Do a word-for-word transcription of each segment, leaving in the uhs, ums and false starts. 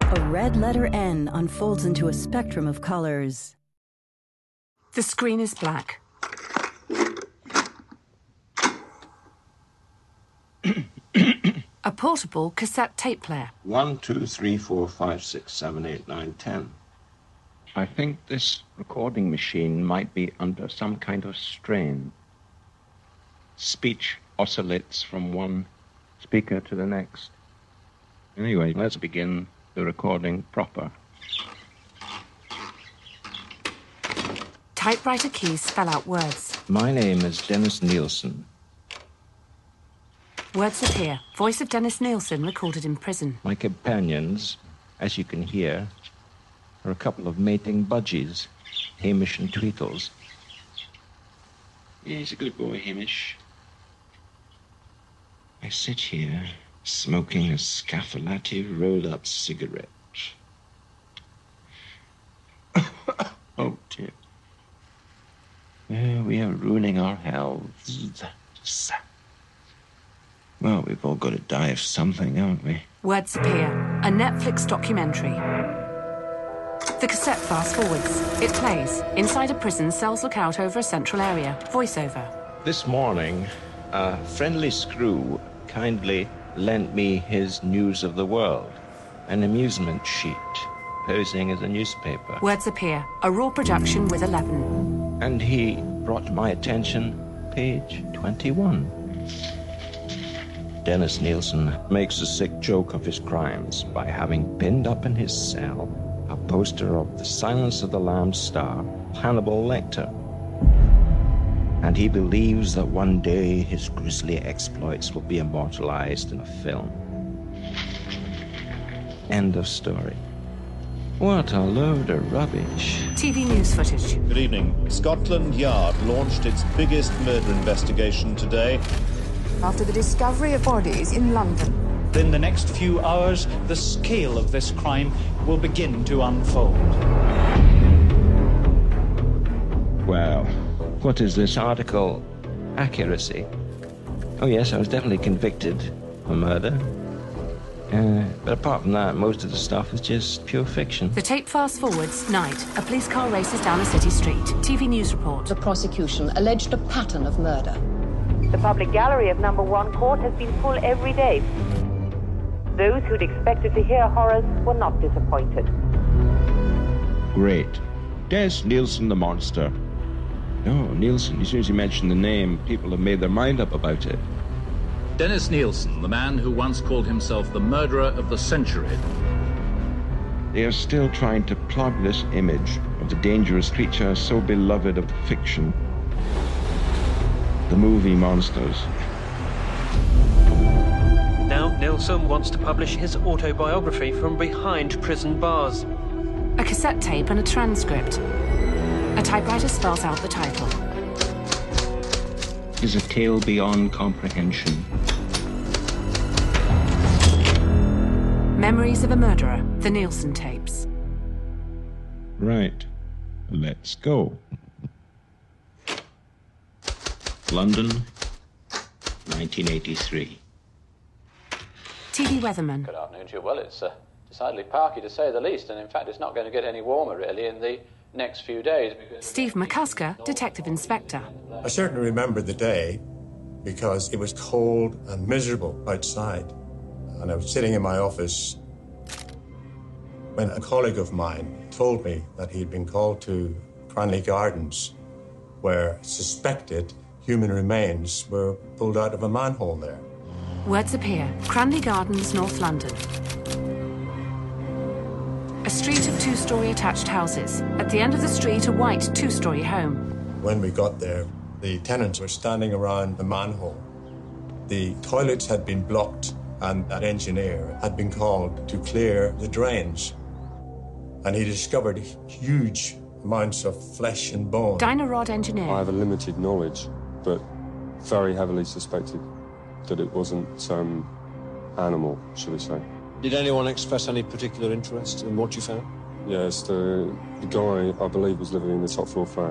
A red letter N unfolds into a spectrum of colors. The screen is black. A portable cassette tape player. One, two, three, four, five, six, seven, eight, nine, ten. I think this recording machine might be under some kind of strain. Speech oscillates from one speaker to the next. Anyway, let's begin the recording proper. Typewriter keys spell out words. My name is Dennis Nielsen. Words appear. Voice of Dennis Nielsen recorded in prison. My companions, as you can hear, are a couple of mating budgies, Hamish and Tweetles. He's a good boy, Hamish. I sit here, smoking a Scaffalati roll-up cigarette. Oh, dear. Uh, we are ruining our healths. Well, we've all got to die of something, haven't we? Words appear. A Netflix documentary. The cassette fast forwards. It plays. Inside a prison, cells look out over a central area. Voiceover. This morning, a friendly screw kindly lent me his News of the World, an amusement sheet, posing as a newspaper. Words appear. A raw production with eleven. And he brought to my attention page twenty-one. Dennis Nielsen makes a sick joke of his crimes by having pinned up in his cell a poster of the Silence of the Lambs star, Hannibal Lecter. And he believes that one day his grisly exploits will be immortalized in a film. End of story. What a load of rubbish. T V news footage. Good evening. Scotland Yard launched its biggest murder investigation today. After the discovery of bodies in London. In the next few hours, the scale of this crime will begin to unfold. Well, what is this article? Accuracy. Oh yes, I was definitely convicted for murder. Uh, but apart from that, most of the stuff is just pure fiction. The tape fast forwards. Night. A police car races down a city street. T V news report. The prosecution alleged a pattern of murder. The public gallery of number one court has been full every day. Those who'd expected to hear horrors were not disappointed. Great. Des Nielsen the monster. No, Nielsen, as soon as you mention the name, people have made their mind up about it. Dennis Nielsen, the man who once called himself the murderer of the century. They are still trying to plug this image of the dangerous creature so beloved of fiction. The movie monsters. Now Nielsen wants to publish his autobiography from behind prison bars. A cassette tape and a transcript. A typewriter spells out the title. Is a tale beyond comprehension. Memories of a Murderer, the Nielsen tapes. Right. Let's go. London, nineteen eighty-three. T V weatherman. Good afternoon to you. Well, it's uh, decidedly parky to say the least, and in fact it's not going to get any warmer really in the next few days. Because Steve McCusker, detective inspector. I certainly remember the day because it was cold and miserable outside, and I was sitting in my office when a colleague of mine told me that he had been called to Cranley Gardens, where suspected human remains were pulled out of a manhole there. Words appear. Cranley Gardens, North London. A street of two-storey attached houses. At the end of the street, a white two-storey home. When we got there, the tenants were standing around the manhole. The toilets had been blocked, and an engineer had been called to clear the drains. And he discovered huge amounts of flesh and bone. Dynarod engineer. I have a limited knowledge, but very heavily suspected that it wasn't some animal, shall we say. Did anyone express any particular interest in what you found? Yes, the, the guy, I believe, was living in the top floor flat.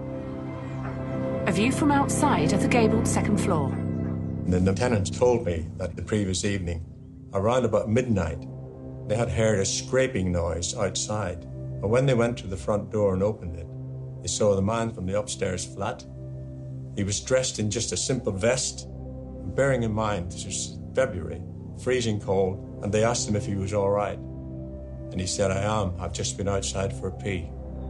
A view from outside of the gabled second floor. And then the tenants told me that the previous evening, around about midnight, They had heard a scraping noise outside, and when they went to the front door and opened it, they saw the man from the upstairs flat. He was dressed in just a simple vest, and bearing in mind this was February, freezing cold, and they asked him if he was all right. And he said, I am. I've just been outside for a pee.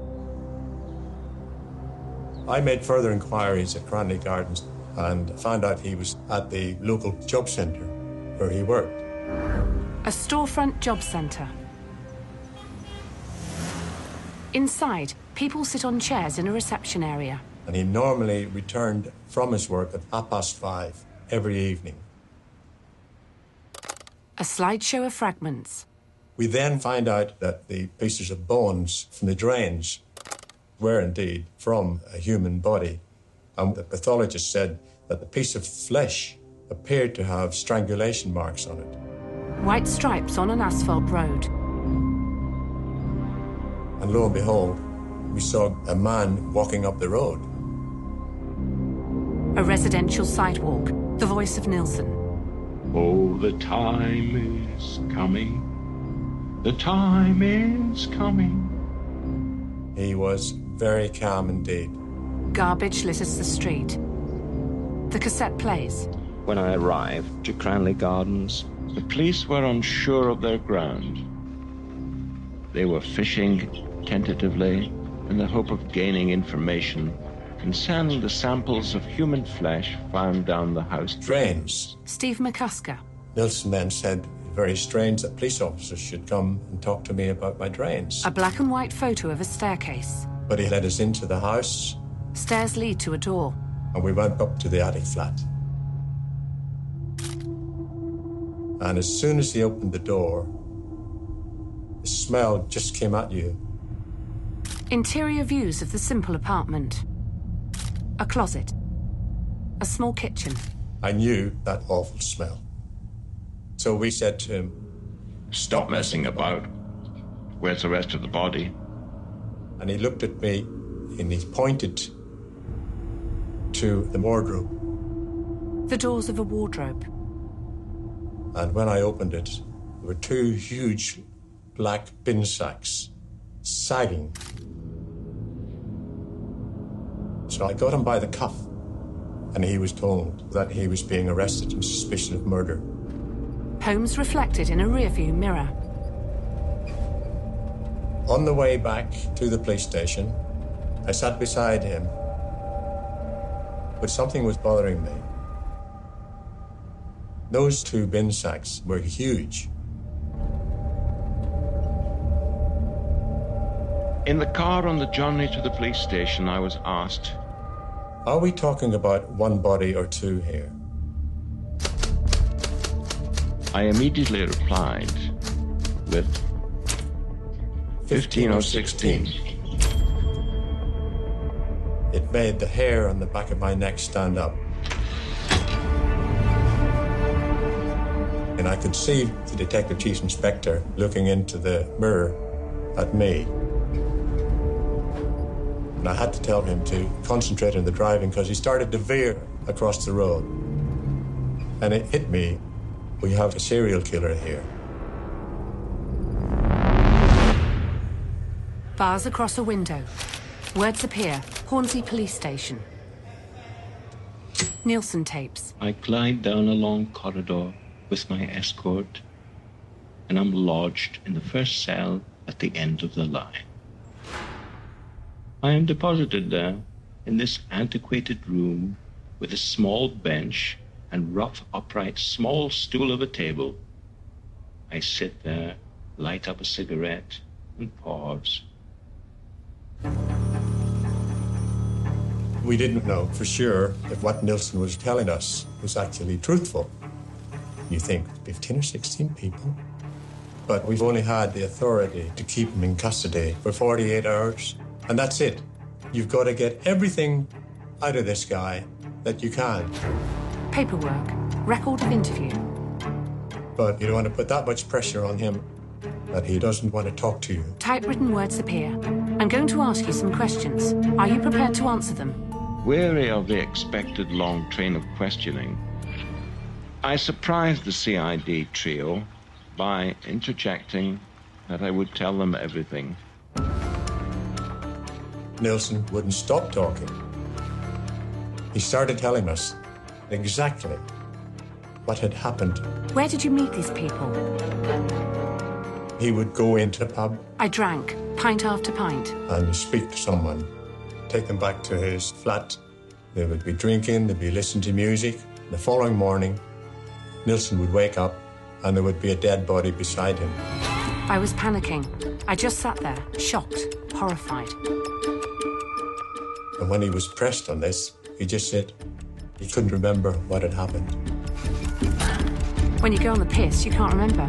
I made further inquiries at Cranley Gardens and found out he was at the local job centre where he worked. A storefront job centre. Inside, people sit on chairs in a reception area. And he normally returned from his work at half past five every evening. A slideshow of fragments. We then find out that the pieces of bones from the drains were indeed from a human body. And the pathologist said that the piece of flesh appeared to have strangulation marks on it. White stripes on an asphalt road. And lo and behold, we saw a man walking up the road. A residential sidewalk. The voice of Nilsson. Oh, the time is coming. The time is coming. He was very calm indeed. Garbage litters the street. The cassette plays. When I arrived to Cranley Gardens, the police were unsure of their ground. They were fishing tentatively in the hope of gaining information concerning the samples of human flesh found down the house drains. Steve McCusker. Nilsson then said, very strange that police officers should come and talk to me about my drains. A black and white photo of a staircase. But he led us into the house. Stairs lead to a door. And we went up to the attic flat. And as soon as he opened the door, the smell just came at you. Interior views of the simple apartment. A closet. A small kitchen. I knew that awful smell. So we said to him, "Stop messing about. Where's the rest of the body?" And he looked at me and he pointed to the wardrobe. The doors of a wardrobe. And when I opened it, there were two huge black bin sacks sagging. So I got him by the cuff, and he was told that he was being arrested on suspicion of murder. Holmes reflected in a rearview mirror. On the way back to the police station, I sat beside him, but something was bothering me. Those two bin sacks were huge. In the car on the journey to the police station, I was asked, "Are we talking about one body or two here?" I immediately replied with fifteen or sixteen. It made the hair on the back of my neck stand up. And I could see the Detective Chief Inspector looking into the mirror at me. And I had to tell him to concentrate on the driving because he started to veer across the road. And it hit me, we have a serial killer here. Bars across a window. Words appear. Hornsey Police Station. Nilsson tapes. I glide down a long corridor with my escort, and I'm lodged in the first cell at the end of the line. I am deposited there in this antiquated room with a small bench and rough, upright, small stool of a table. I sit there, light up a cigarette, and pause. We didn't know for sure if what Nilsson was telling us was actually truthful. You think, fifteen or sixteen people? But we've only had the authority to keep him in custody for forty-eight hours, and that's it. You've got to get everything out of this guy that you can. Paperwork. Record of interview. But you don't want to put that much pressure on him that he doesn't want to talk to you. Typewritten words appear. I'm going to ask you some questions. Are you prepared to answer them? Weary of the expected long train of questioning, I surprised the C I D trio by interjecting that I would tell them everything. Nilsen wouldn't stop talking. He started telling us exactly what had happened. Where did you meet these people? He would go into a pub I drank, pint after pint. and speak to someone, take them back to his flat. They would be drinking, they'd be listening to music. The following morning, Nilsen would wake up and there would be a dead body beside him. I was panicking. I just sat there, shocked, horrified. And when he was pressed on this, he just said he couldn't remember what had happened. When you go on the piss, you can't remember.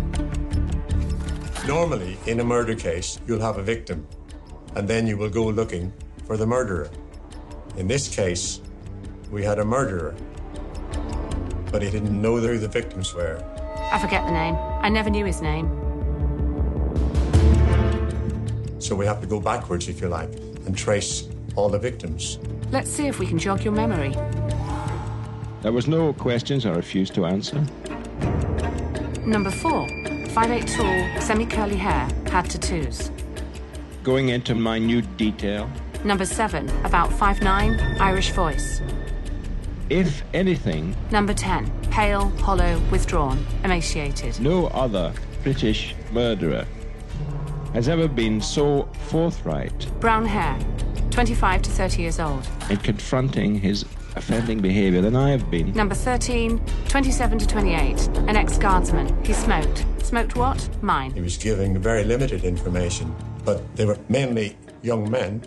Normally, in a murder case, you'll have a victim, and then you will go looking for the murderer. In this case, we had a murderer, but he didn't know who the victims were. I forget the name. I never knew his name. So we have to go backwards, if you like, and trace all the victims. Let's see if we can jog your memory. There was no questions I refused to answer. Number four, five eight tall, semi-curly hair, had tattoos. Going into minute detail. Number seven, about five nine, Irish voice. If anything... Number ten, pale, hollow, withdrawn, emaciated. No other British murderer has ever been so forthright... Brown hair, twenty-five to thirty years old. ...in confronting his offending behaviour than I have been. Number thirteen, twenty-seven to twenty-eight, an ex-guardsman. He smoked. Smoked what? Mine. He was giving very limited information, but they were mainly young men.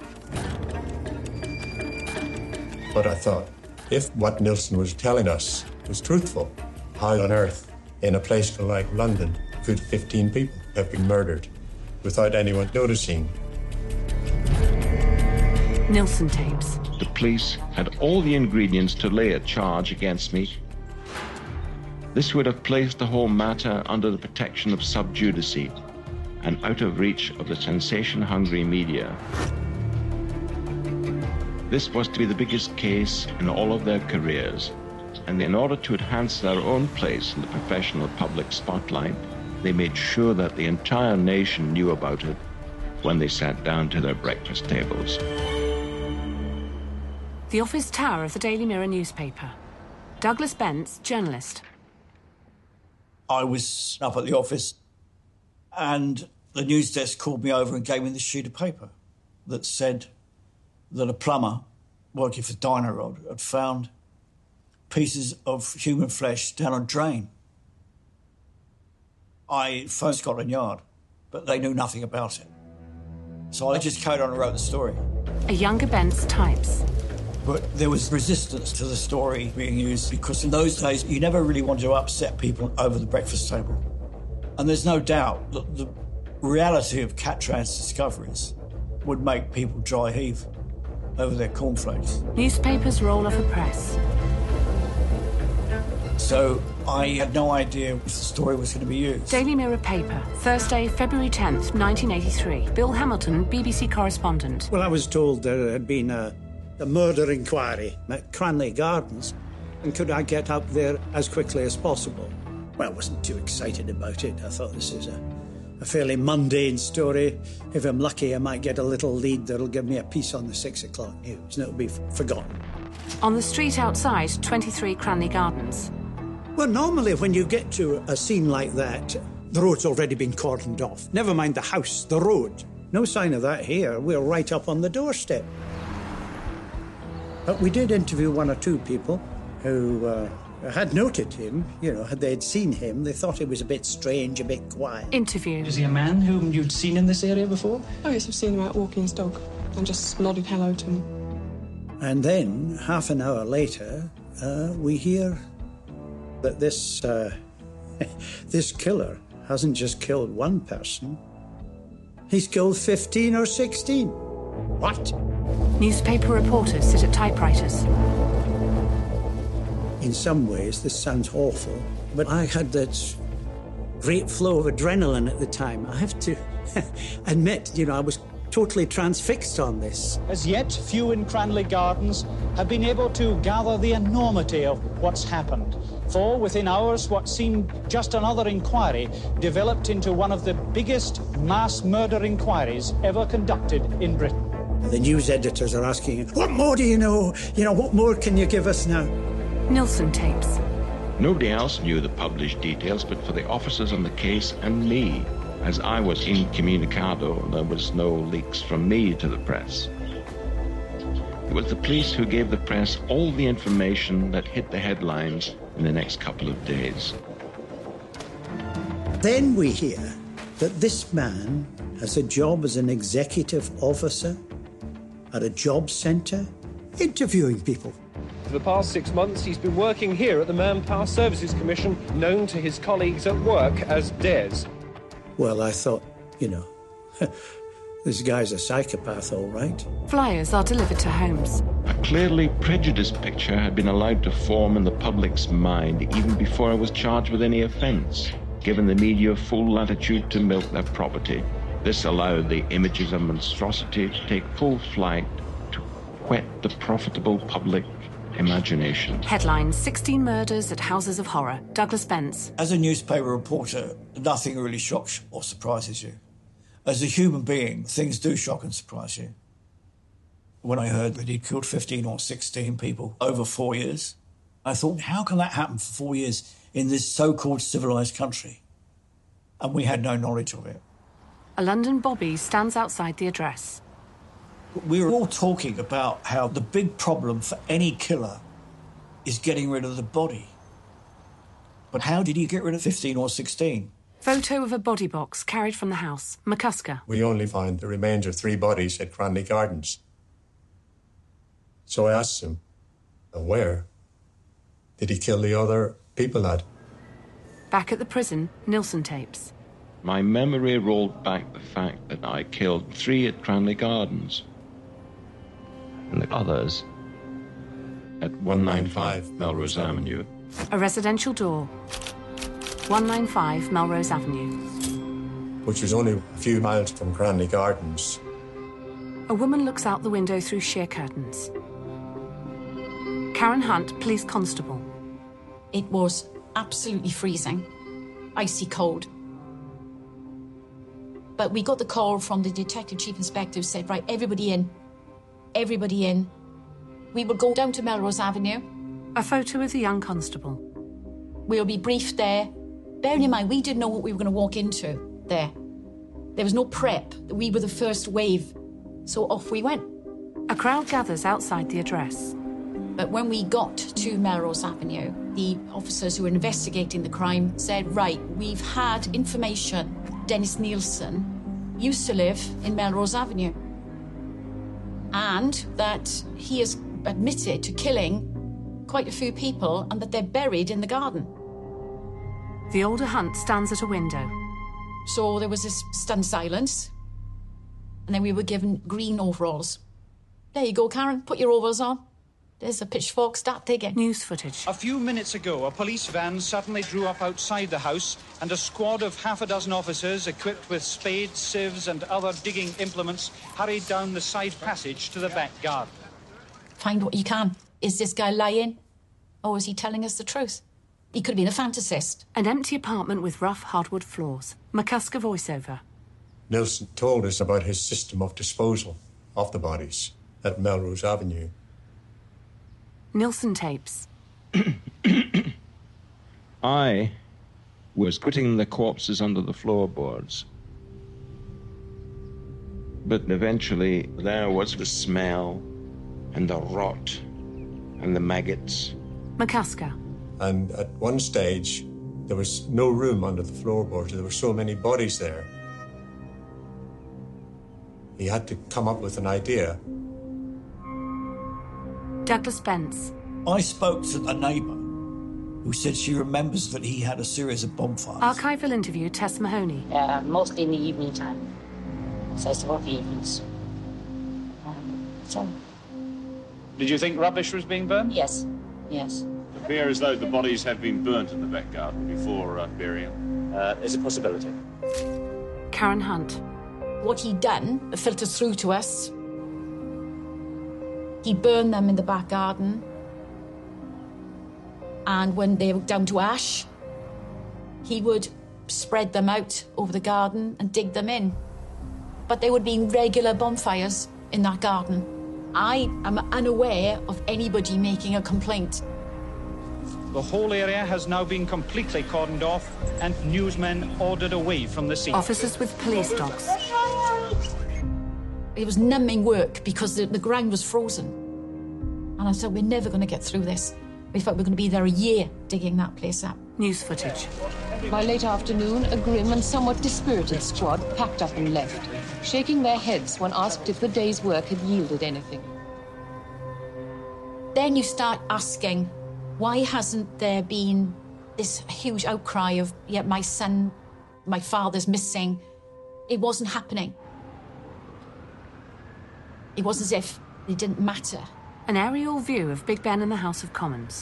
But I thought, if what Nilsen was telling us was truthful, how on earth, in a place like London, could fifteen people have been murdered without anyone noticing? Nilsen tapes. The police had all the ingredients to lay a charge against me. This would have placed the whole matter under the protection of sub judice and out of reach of the sensation-hungry media. This was to be the biggest case in all of their careers, and in order to enhance their own place in the professional public spotlight, they made sure that the entire nation knew about it when they sat down to their breakfast tables. The office tower of the Daily Mirror newspaper. Douglas Bentz, journalist. I was up at the office and the news desk called me over and gave me this sheet of paper that said that a plumber working for Dynarod had found pieces of human flesh down a drain. I phoned Scotland Yard, but they knew nothing about it. So I just carried on and wrote the story. A younger Bentz types. But there was resistance to the story being used because in those days you never really wanted to upset people over the breakfast table. And there's no doubt that the reality of Catran's discoveries would make people dry heave over their cornflakes. Newspapers roll off a press. So I had no idea if the story was going to be used. Daily Mirror paper, Thursday, February tenth, nineteen eighty-three. Bill Hamilton, B B C correspondent. Well, I was told there had been a, a murder inquiry at Cranley Gardens, and could I get up there as quickly as possible? Well, I wasn't too excited about it. I thought this is a, a fairly mundane story. If I'm lucky, I might get a little lead that'll give me a piece on the six o'clock news, and it'll be f- forgotten. On the street outside twenty-three Cranley Gardens. Well, normally when you get to a scene like that, the road's already been cordoned off. Never mind the house, the road. No sign of that here. We're right up on the doorstep. But we did interview one or two people who uh, had noted him. You know, had they had seen him, they thought it was a bit strange, a bit quiet. Interview. Is he a man whom you'd seen in this area before? Oh, yes, I've seen him out walking his dog and just nodded hello to him. And then, half an hour later, uh, we hear that this, uh, this killer hasn't just killed one person, he's killed fifteen or sixteen. What? Newspaper reporters sit at typewriters. In some ways, this sounds awful, but I had that great flow of adrenaline at the time. I have to admit, you know, I was totally transfixed on this. As yet, few in Cranley Gardens have been able to gather the enormity of what's happened. For within hours, what seemed just another inquiry developed into one of the biggest mass murder inquiries ever conducted in Britain. The news editors are asking, what more do you know? You know, what more can you give us now? Nilsson tapes. Nobody else knew the published details but for the officers on the case and me. As I was incommunicado, there was no leaks from me to the press. It was the police who gave the press all the information that hit the headlines in the next couple of days. Then we hear that this man has a job as an executive officer at a job centre, interviewing people. For the past six months, he's been working here at the Manpower Services Commission, known to his colleagues at work as D E S. Well, I thought, you know, this guy's a psychopath, all right. Flyers are delivered to homes. A clearly prejudiced picture had been allowed to form in the public's mind even before I was charged with any offence, giving the media full latitude to milk their property. This allowed the images of monstrosity to take full flight to whet the profitable public imagination. Headlines: sixteen murders at houses of horror. Douglas Spence. As a newspaper reporter, nothing really shocks or surprises you. As a human being, things do shock and surprise you. When I heard that he'd killed fifteen or sixteen people over four years, I thought, how can that happen for four years in this so-called civilised country? And we had no knowledge of it. A London bobby stands outside the address. We were all talking about how the big problem for any killer is getting rid of the body. But how did he get rid of fifteen or sixteen? Photo of a body box carried from the house. McCusker. We only find the remains of three bodies at Cranley Gardens. So I asked him, where did he kill the other people at? Back at the prison, Nilsson tapes. My memory rolled back the fact that I killed three at Cranley Gardens, and the others at one ninety-five Melrose Avenue. A residential door. one ninety-five Melrose Avenue. Which was only a few miles from Cranley Gardens. A woman looks out the window through sheer curtains. Karen Hunt, police constable. It was absolutely freezing, icy cold. But we got the call from the detective chief inspector who said, right, everybody in. Everybody in. We will go down to Melrose Avenue. A photo of the young constable. We'll be briefed there. Bearing in mind, we didn't know what we were going to walk into there. There was no prep. We were the first wave. So off we went. A crowd gathers outside the address. But when we got to Melrose Avenue, the officers who were investigating the crime said, right, we've had information. Dennis Nilsson used to live in Melrose Avenue. And that he has admitted to killing quite a few people and that they're buried in the garden. The older Hunt stands at a window. So there was this stunned silence. And then we were given green overalls. There you go, Karen, put your overalls on. There's a pitchfork, start digging. News footage. A few minutes ago, a police van suddenly drew up outside the house and a squad of half a dozen officers equipped with spades, sieves and other digging implements hurried down the side passage to the back garden. Find what you can. Is this guy lying? Or is he telling us the truth? He could have been a fantasist. An empty apartment with rough hardwood floors. McCusker voiceover. Nilsson told us about his system of disposal of the bodies at Melrose Avenue. Nilsson tapes. I was putting the corpses under the floorboards. But eventually there was the smell and the rot and the maggots. McCusker. And at one stage, there was no room under the floorboards. There were so many bodies there. He had to come up with an idea. Douglas Spence. I spoke to a neighbour who said she remembers that he had a series of bonfires. Archival interview, Tess Mahoney. Uh, mostly in the evening time. So it's about the evenings. Um, so. Did you think rubbish was being burned? Yes, yes. It appears as though the bodies had been burnt in the back garden before uh, burial. Uh, there's a possibility. Karen Hunt. What he'd done filtered through to us. He burned them in the back garden. And when they were down to ash, he would spread them out over the garden and dig them in. But there would be regular bonfires in that garden. I am unaware of anybody making a complaint. The whole area has now been completely cordoned off and newsmen ordered away from the scene. Officers with police dogs. It was numbing work because the, the ground was frozen. And I said, we're never going to get through this. We thought we were going to be there a year digging that place up. News footage. By late afternoon, a grim and somewhat dispirited squad packed up and left, shaking their heads when asked if the day's work had yielded anything. Then you start asking, why hasn't there been this huge outcry of, yeah, my son, my father's missing? It wasn't happening. It was as if it didn't matter. An aerial view of Big Ben and the House of Commons.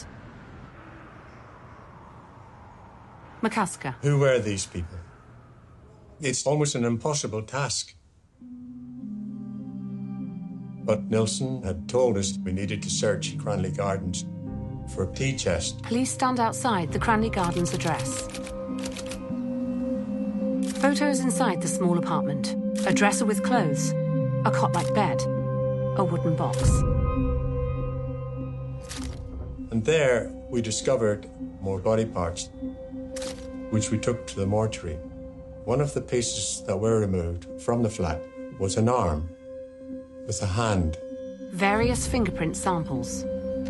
McCusker. Who were these people? It's almost an impossible task. But Nilsen had told us we needed to search Cranley Gardens for a tea chest. Police stand outside the Cranley Gardens address. Photos inside the small apartment. A dresser with clothes. A cot-like bed. A wooden box. And there we discovered more body parts, which we took to the mortuary. One of the pieces that were removed from the flat was an arm with a hand. Various fingerprint samples.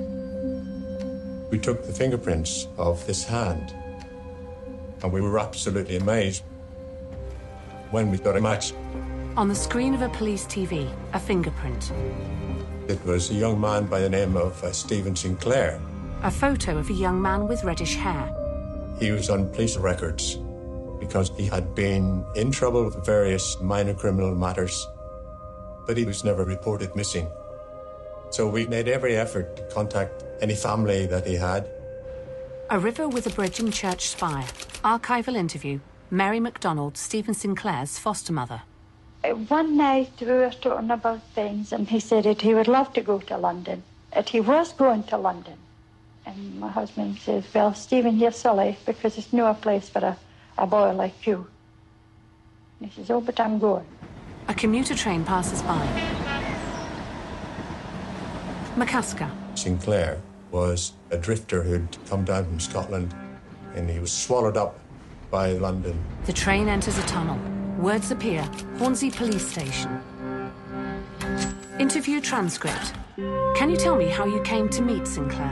We took the fingerprints of this hand, and we were absolutely amazed when we got a match. On the screen of a police T V, a fingerprint. It was a young man by the name of uh, Stephen Sinclair. A photo of a young man with reddish hair. He was on police records because he had been in trouble with various minor criminal matters, but he was never reported missing. So we made every effort to contact any family that he had. A river with a bridge and church spire. Archival interview. Mary MacDonald, Stephen Sinclair's foster mother. One night we were talking about things, and he said that he would love to go to London, that he was going to London. And my husband says, well, Stephen, you're silly, because it's no place for a, a boy like you. And he says, oh, but I'm going. A commuter train passes by. McCusker. Sinclair was a drifter who'd come down from Scotland, and he was swallowed up by London. The train enters a tunnel. Words appear. Hornsey Police Station. Interview transcript. Can you tell me how you came to meet Sinclair?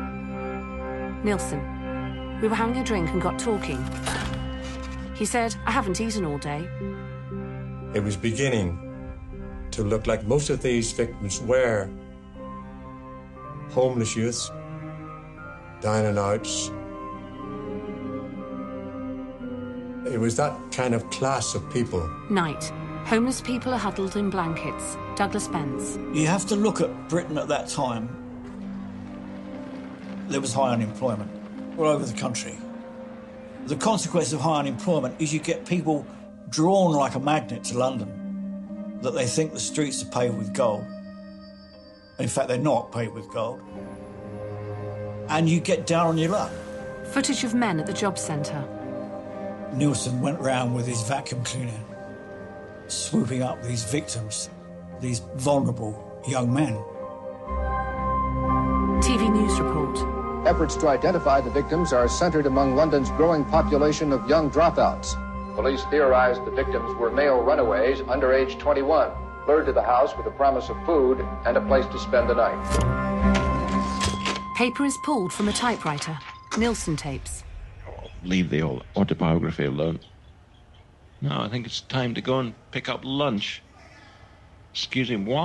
Nilsen. We were having a drink and got talking. He said, I haven't eaten all day. It was beginning to look like most of these victims were homeless youths, down and outs. It was that kind of class of people. Night. Homeless people are huddled in blankets. Douglas Benz. You have to look at Britain at that time. There was high unemployment all over the country. The consequence of high unemployment is you get people drawn like a magnet to London, that they think the streets are paved with gold. In fact, they're not paved with gold. And you get down on your luck. Footage of men at the job centre. Nilsen went round with his vacuum cleaner, swooping up these victims, these vulnerable young men. T V News report. Efforts to identify the victims are centred among London's growing population of young dropouts. Police theorized the victims were male runaways under age twenty-one, lured to the house with the promise of food and a place to spend the night. Paper is pulled from a typewriter. Nilsen tapes. Leave the old autobiography alone. No, I think it's time to go and pick up lunch. Excusez-moi.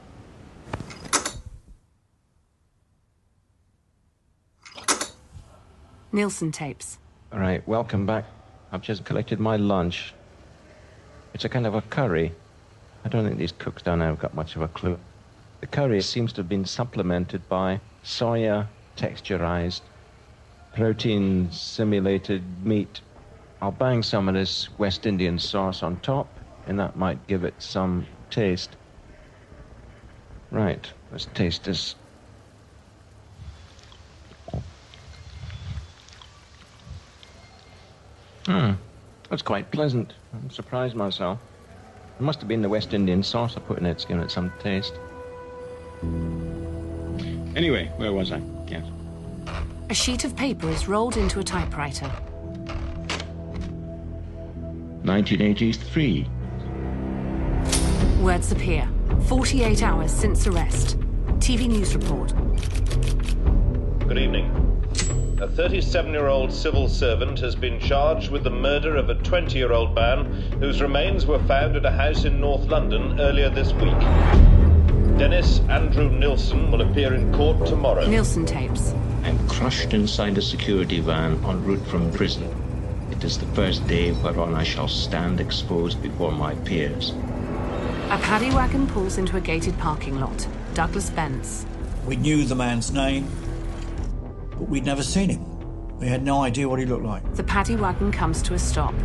Nilsen tapes. All right, welcome back. I've just collected my lunch. It's a kind of a curry. I don't think these cooks down there have got much of a clue. The curry seems to have been supplemented by soya texturized, protein simulated meat. I'll bang some of this West Indian sauce on top, and that might give it some taste. Right, let's taste this. Hmm. That's quite pleasant. I'm surprised myself. It must have been the West Indian sauce I put in it to give it some taste. Anyway, where was I? Yes. A sheet of paper is rolled into a typewriter. nineteen eighty-three. Words appear. forty-eight hours since arrest. T V news report. Good evening. A thirty-seven-year-old civil servant has been charged with the murder of a twenty-year-old man whose remains were found at a house in North London earlier this week. Dennis Andrew Nilsson will appear in court tomorrow. Nilsson tapes. I'm crushed inside a security van en route from prison. It is the first day whereon I shall stand exposed before my peers. A paddy wagon pulls into a gated parking lot. Douglas Spence. We knew the man's name, but we'd never seen him. We had no idea what he looked like. The paddy wagon comes to a stop.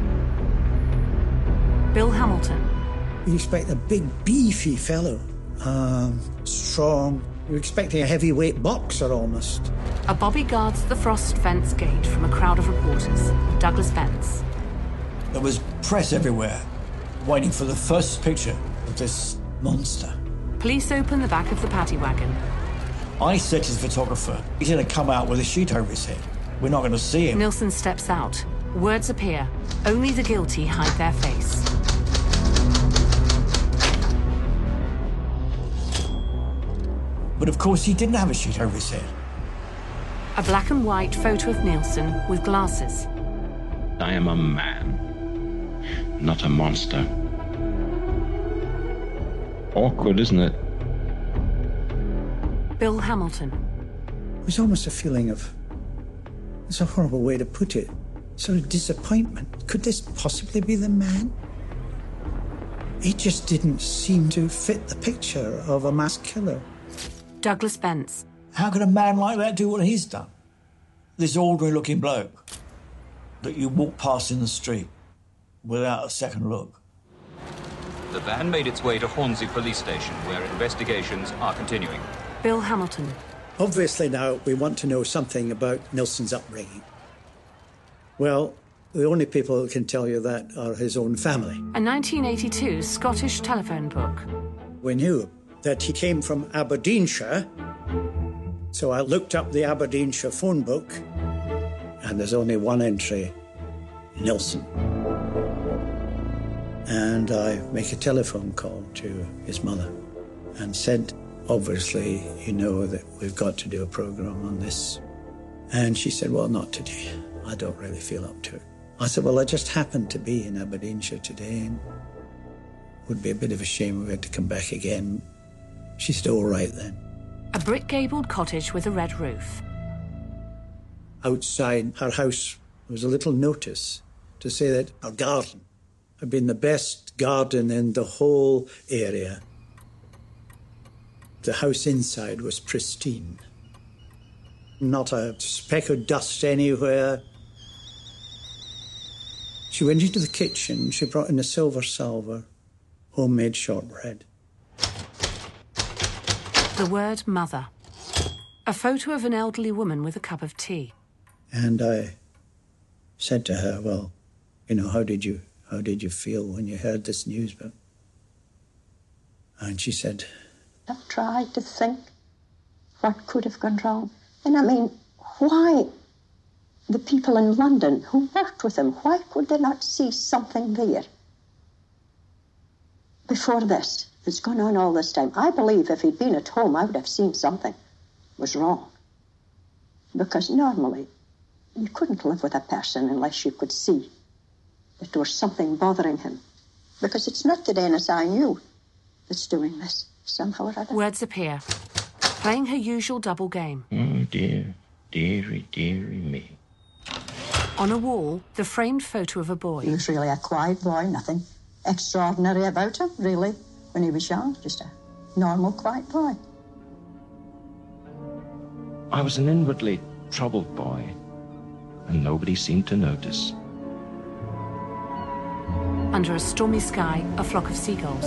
Bill Hamilton. You expect a big, beefy fellow. Um, strong. You're expecting a heavyweight boxer almost. A bobby guards the frost fence gate from a crowd of reporters. Douglas Spence. There was press everywhere, waiting for the first picture of this monster. Police open the back of the paddy wagon. I said to the photographer, he's going to come out with a sheet over his head. We're not going to see him. Nilsson steps out. Words appear. Only the guilty hide their face. But of course he didn't have a sheet over his head. A black and white photo of Nilsson with glasses. I am a man, not a monster. Awkward, isn't it? Bill Hamilton. It was almost a feeling of, it's a horrible way to put it, sort of disappointment. Could this possibly be the man? He just didn't seem to fit the picture of a mass killer. Douglas Spence. How could a man like that do what he's done? This ordinary-looking bloke that you walk past in the street without a second look. The van made its way to Hornsey Police Station, where investigations are continuing. Bill Hamilton. Obviously now we want to know something about Nilsson's upbringing. Well, the only people who can tell you that are his own family. A nineteen eighty-two Scottish telephone book. We knew that he came from Aberdeenshire, so I looked up the Aberdeenshire phone book, and there's only one entry, Nilsson. And I make a telephone call to his mother and said, obviously, you know that we've got to do a programme on this. And she said, well, not today. I don't really feel up to it. I said, well, I just happened to be in Aberdeenshire today, and it would be a bit of a shame if we had to come back again. She said, all right then. A brick-gabled cottage with a red roof. Outside her house was a little notice to say that her garden had been the best garden in the whole area. The house inside was pristine. Not a speck of dust anywhere. She went into the kitchen. She brought in a silver salver, homemade shortbread. The word mother. A photo of an elderly woman with a cup of tea. And I said to her, well, you know, how did you, how did you feel when you heard this news? But And she said, I tried to think what could have gone wrong. And I mean, why the people in London who worked with him, why could they not see something there before this that's gone on all this time? I believe if he'd been at home, I would have seen something was wrong. Because normally, you couldn't live with a person unless you could see that there was something bothering him. Because it's not the Dennis I knew that's doing this, somehow or other. Words appear. Playing her usual double game. Oh, dear. Dearie, dearie me. On a wall, the framed photo of a boy. He was really a quiet boy, nothing extraordinary about him, really, when he was young. Just a normal, quiet boy. I was an inwardly troubled boy, and nobody seemed to notice. Under a stormy sky, a flock of seagulls.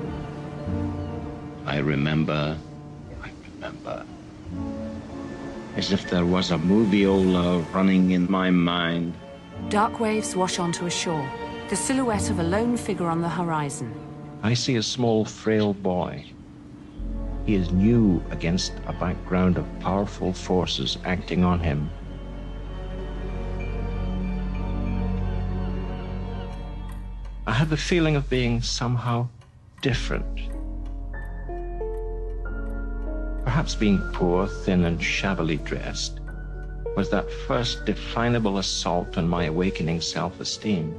I remember, I remember. as if there was a moviola running in my mind. Dark waves wash onto a shore, the silhouette of a lone figure on the horizon. I see a small, frail boy. He is new against a background of powerful forces acting on him. I have the feeling of being somehow different. Perhaps being poor, thin, and shabbily dressed was that first definable assault on my awakening self-esteem.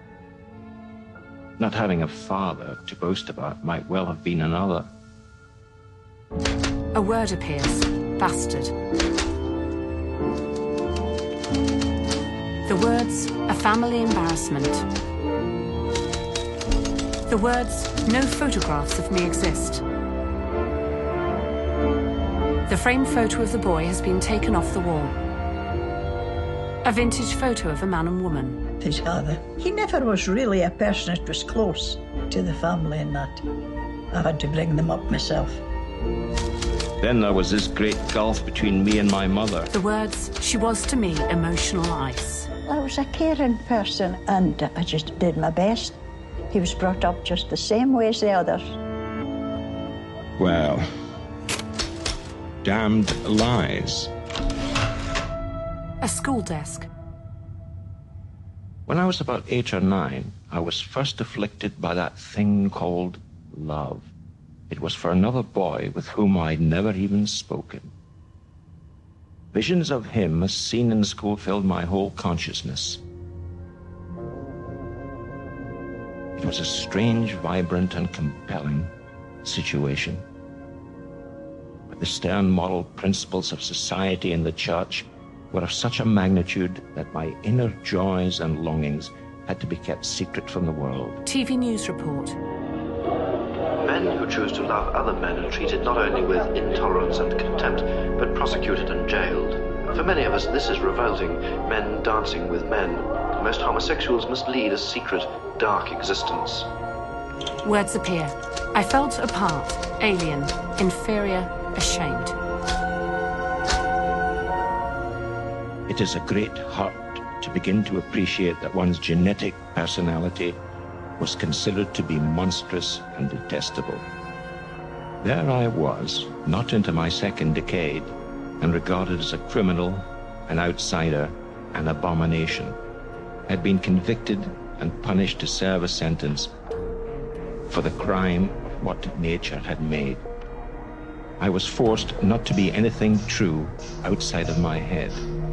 Not having a father to boast about might well have been another. A word appears. Bastard. The words, a family embarrassment. The words, no photographs of me exist. The framed photo of the boy has been taken off the wall. A vintage photo of a man and woman. His father. He never was really a person that was close to the family and that. I had to bring them up myself. Then there was this great gulf between me and my mother. The words, she was to me emotional ice. I was a caring person and I just did my best. He was brought up just the same way as the others. Well, damned lies. A school desk. When I was about eight or nine, I was first afflicted by that thing called love. It was for another boy with whom I'd never even spoken. Visions of him as seen in school filled my whole consciousness. It was a strange, vibrant, and compelling situation. But the stern moral principles of society and the church were of such a magnitude that my inner joys and longings had to be kept secret from the world. T V News report. Men who choose to love other men are treated not only with intolerance and contempt, but prosecuted and jailed. For many of us, this is revolting. Men dancing with men. Most homosexuals must lead a secret, dark existence. Words appear. I felt apart, alien, inferior, ashamed. It is a great hurt to begin to appreciate that one's genetic personality was considered to be monstrous and detestable. There I was, not into my second decade, and regarded as a criminal, an outsider, an abomination. Had been convicted and punished to serve a sentence for the crime of what nature had made. I was forced not to be anything true outside of my head.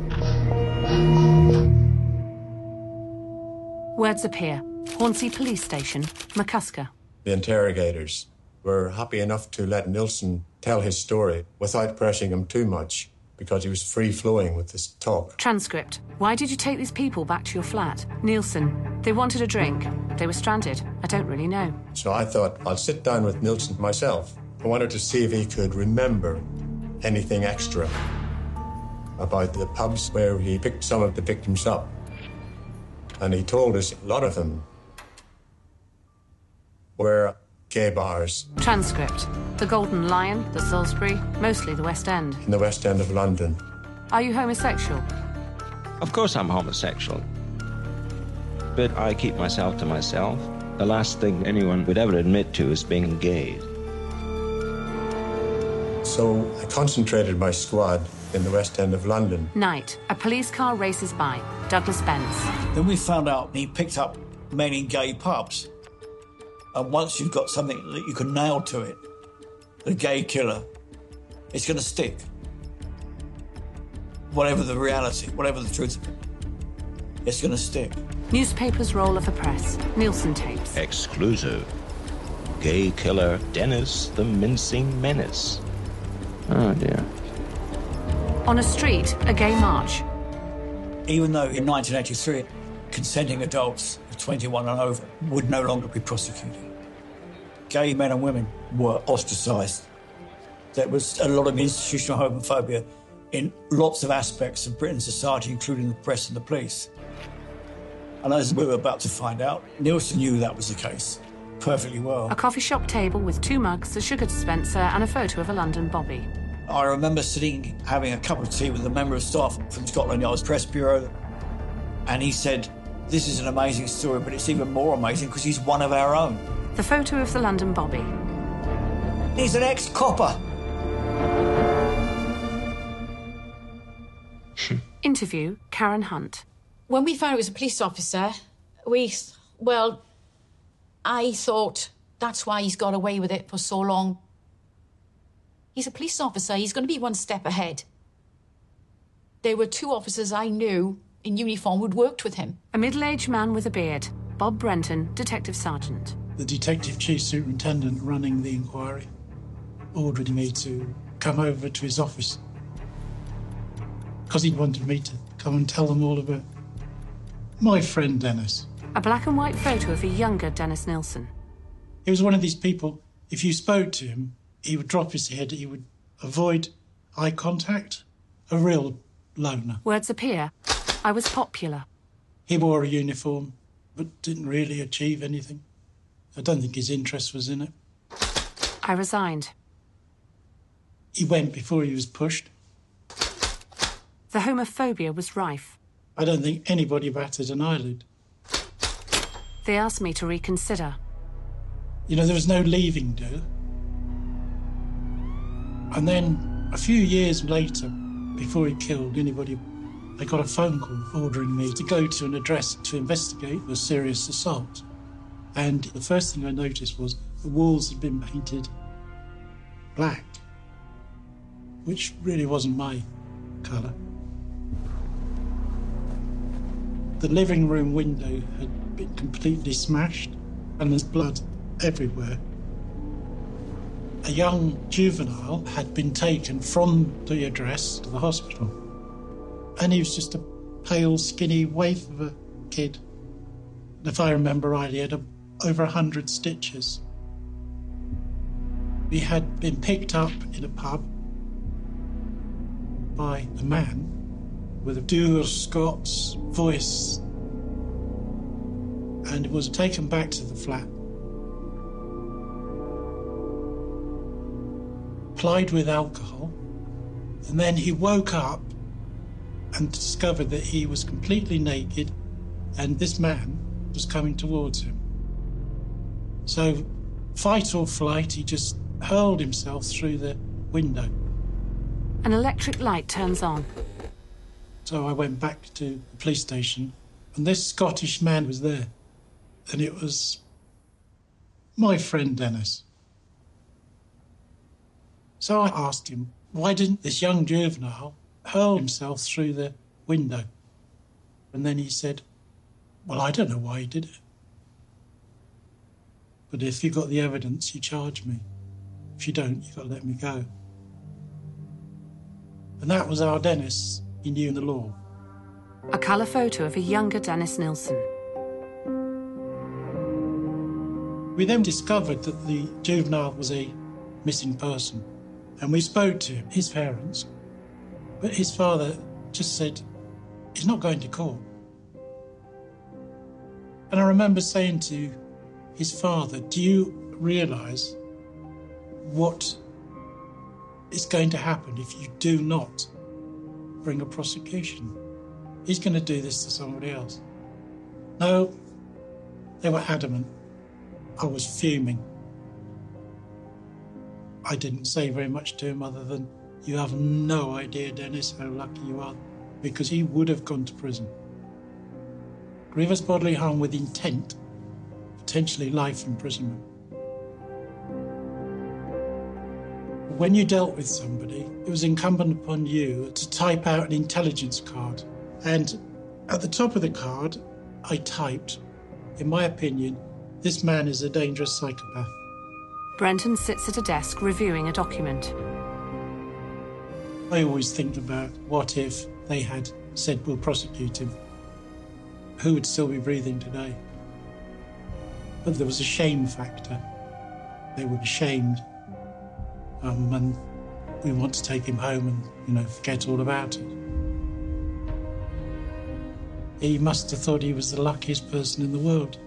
Words appear. Hornsey Police Station, McCusker. The interrogators were happy enough to let Nilsen tell his story without pressing him too much, because he was free-flowing with this talk. Transcript. Why did you take these people back to your flat? Nielsen. They wanted a drink. They were stranded. I don't really know. So I thought I'll sit down with Nilsen myself. I wanted to see if he could remember anything extra about the pubs where he picked some of the victims up. And he told us a lot of them were gay bars. Transcript. The Golden Lion, the Salisbury, mostly the West End. In the West End of London. Are you homosexual? Of course I'm homosexual. But I keep myself to myself. The last thing anyone would ever admit to is being gay. So I concentrated my squad in the West End of London. Night. A police car races by. Douglas Benz. Then we found out he picked up men in gay pubs. And once you've got something that you can nail to it, the gay killer, it's going to stick. Whatever the reality, whatever the truth, it's going to stick. Newspapers roll off a press. Nielsen tapes. Exclusive. Gay killer Dennis the Mincing Menace. Oh, dear. On a street, a gay march. Even though in nineteen eighty-three, consenting adults of twenty-one and over would no longer be prosecuted, gay men and women were ostracised. There was a lot of institutional homophobia in lots of aspects of Britain's society, including the press and the police. And as we were about to find out, Nielsen knew that was the case perfectly well. A coffee shop table with two mugs, a sugar dispenser, and a photo of a London bobby. I remember sitting, having a cup of tea with a member of staff from Scotland Yard's Press Bureau, and he said, this is an amazing story, but it's even more amazing because he's one of our own. The photo of the London Bobby. He's an ex-copper. Interview, Karen Hunt. When we found he was a police officer, we, well, I thought that's why he's got away with it for so long. He's a police officer. He's going to be one step ahead. There were two officers I knew in uniform who'd worked with him. A middle-aged man with a beard, Bob Brenton, Detective Sergeant. The Detective Chief Superintendent running the inquiry ordered me to come over to his office because he wanted me to come and tell them all about my friend Dennis. A black and white photo of a younger Dennis Nilsen. He was one of these people, if you spoke to him, he would drop his head, he would avoid eye contact. A real loner. Words appear. I was popular. He wore a uniform, but didn't really achieve anything. I don't think his interest was in it. I resigned. He went before he was pushed. The homophobia was rife. I don't think anybody batted an eyelid. They asked me to reconsider. You know, there was no leaving do. And then, a few years later, before he killed anybody, I got a phone call ordering me to go to an address to investigate a serious assault. And the first thing I noticed was the walls had been painted black, which really wasn't my colour. The living room window had been completely smashed and there's blood everywhere. A young juvenile had been taken from the address to the hospital. And he was just a pale, skinny waif of a kid. And if I remember right, he had a, over a hundred stitches. He had been picked up in a pub by a man with a dour Scots voice and was taken back to the flat. Plied with alcohol, and then he woke up and discovered that he was completely naked and this man was coming towards him. So, fight or flight, he just hurled himself through the window. An electric light turns on. So I went back to the police station and this Scottish man was there. And it was my friend Dennis. So I asked him, why didn't this young juvenile hurl himself through the window? And then he said, well, I don't know why he did it. But if you've got the evidence, you charge me. If you don't, you've got to let me go. And that was our Dennis. He knew the law. A colour photo of a younger Dennis Nilsen. We then discovered that the juvenile was a missing person. And we spoke to him, his parents. But his father just said, he's not going to court. And I remember saying to his father, do you realise what is going to happen if you do not bring a prosecution? He's going to do this to somebody else. No, they were adamant. I was fuming. I didn't say very much to him other than, you have no idea, Dennis, how lucky you are, because he would have gone to prison. Grievous bodily harm with intent, potentially life imprisonment. When you dealt with somebody, it was incumbent upon you to type out an intelligence card. And at the top of the card, I typed, in my opinion, this man is a dangerous psychopath. Brenton sits at a desk reviewing a document. I always think about what if they had said we'll prosecute him. Who would still be breathing today? But there was a shame factor. They were ashamed. Um, and we want to take him home and, you know, forget all about it. He must have thought he was the luckiest person in the world.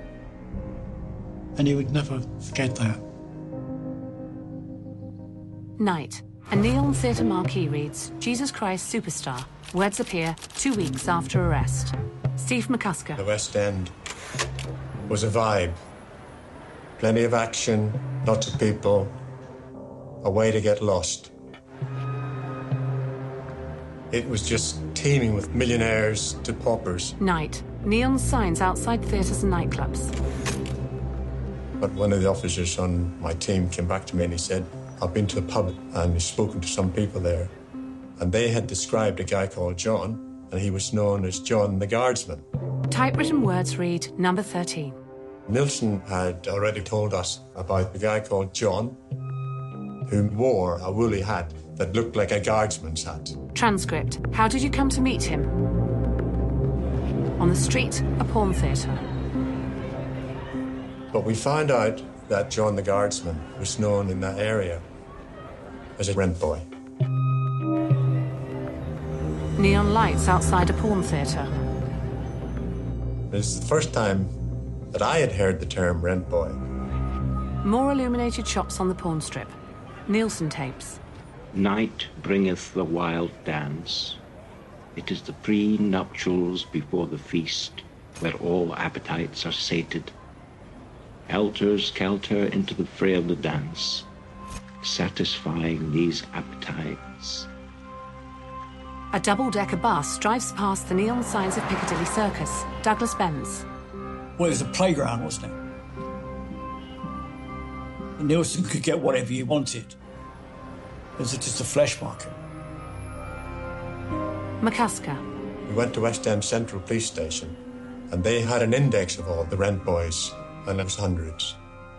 And he would never forget that. Night. A neon theatre marquee reads, Jesus Christ Superstar. Words appear two weeks after arrest. Steve McCusker. The West End was a vibe. Plenty of action, lots of people, a way to get lost. It was just teeming with millionaires to paupers. Night. Neon signs outside theatres and nightclubs. But one of the officers on my team came back to me and he said, I've been to a pub and he's spoken to some people there. And they had described a guy called John, and he was known as John the Guardsman. Typewritten words read number thirteen. Nilsson had already told us about a guy called John who wore a woolly hat that looked like a guardsman's hat. Transcript. How did you come to meet him? On the street, a porn theatre. But we found out that John the Guardsman was known in that area as a rent boy. Neon lights outside a porn theatre. It's the first time that I had heard the term rent boy. More illuminated shops on the porn strip. Nielsen tapes. Night bringeth the wild dance. It is the pre-nuptials before the feast, where all appetites are sated. Helter-skelter into the fray of the dance, satisfying these appetites. A double-decker bus drives past the neon signs of Piccadilly Circus. Douglas Benz. Well, it was a playground, wasn't it? And Nilsson could get whatever he wanted. It was just a flesh market. McCusker. We went to West End Central Police Station, and they had an index of all the rent boys, and it was hundreds.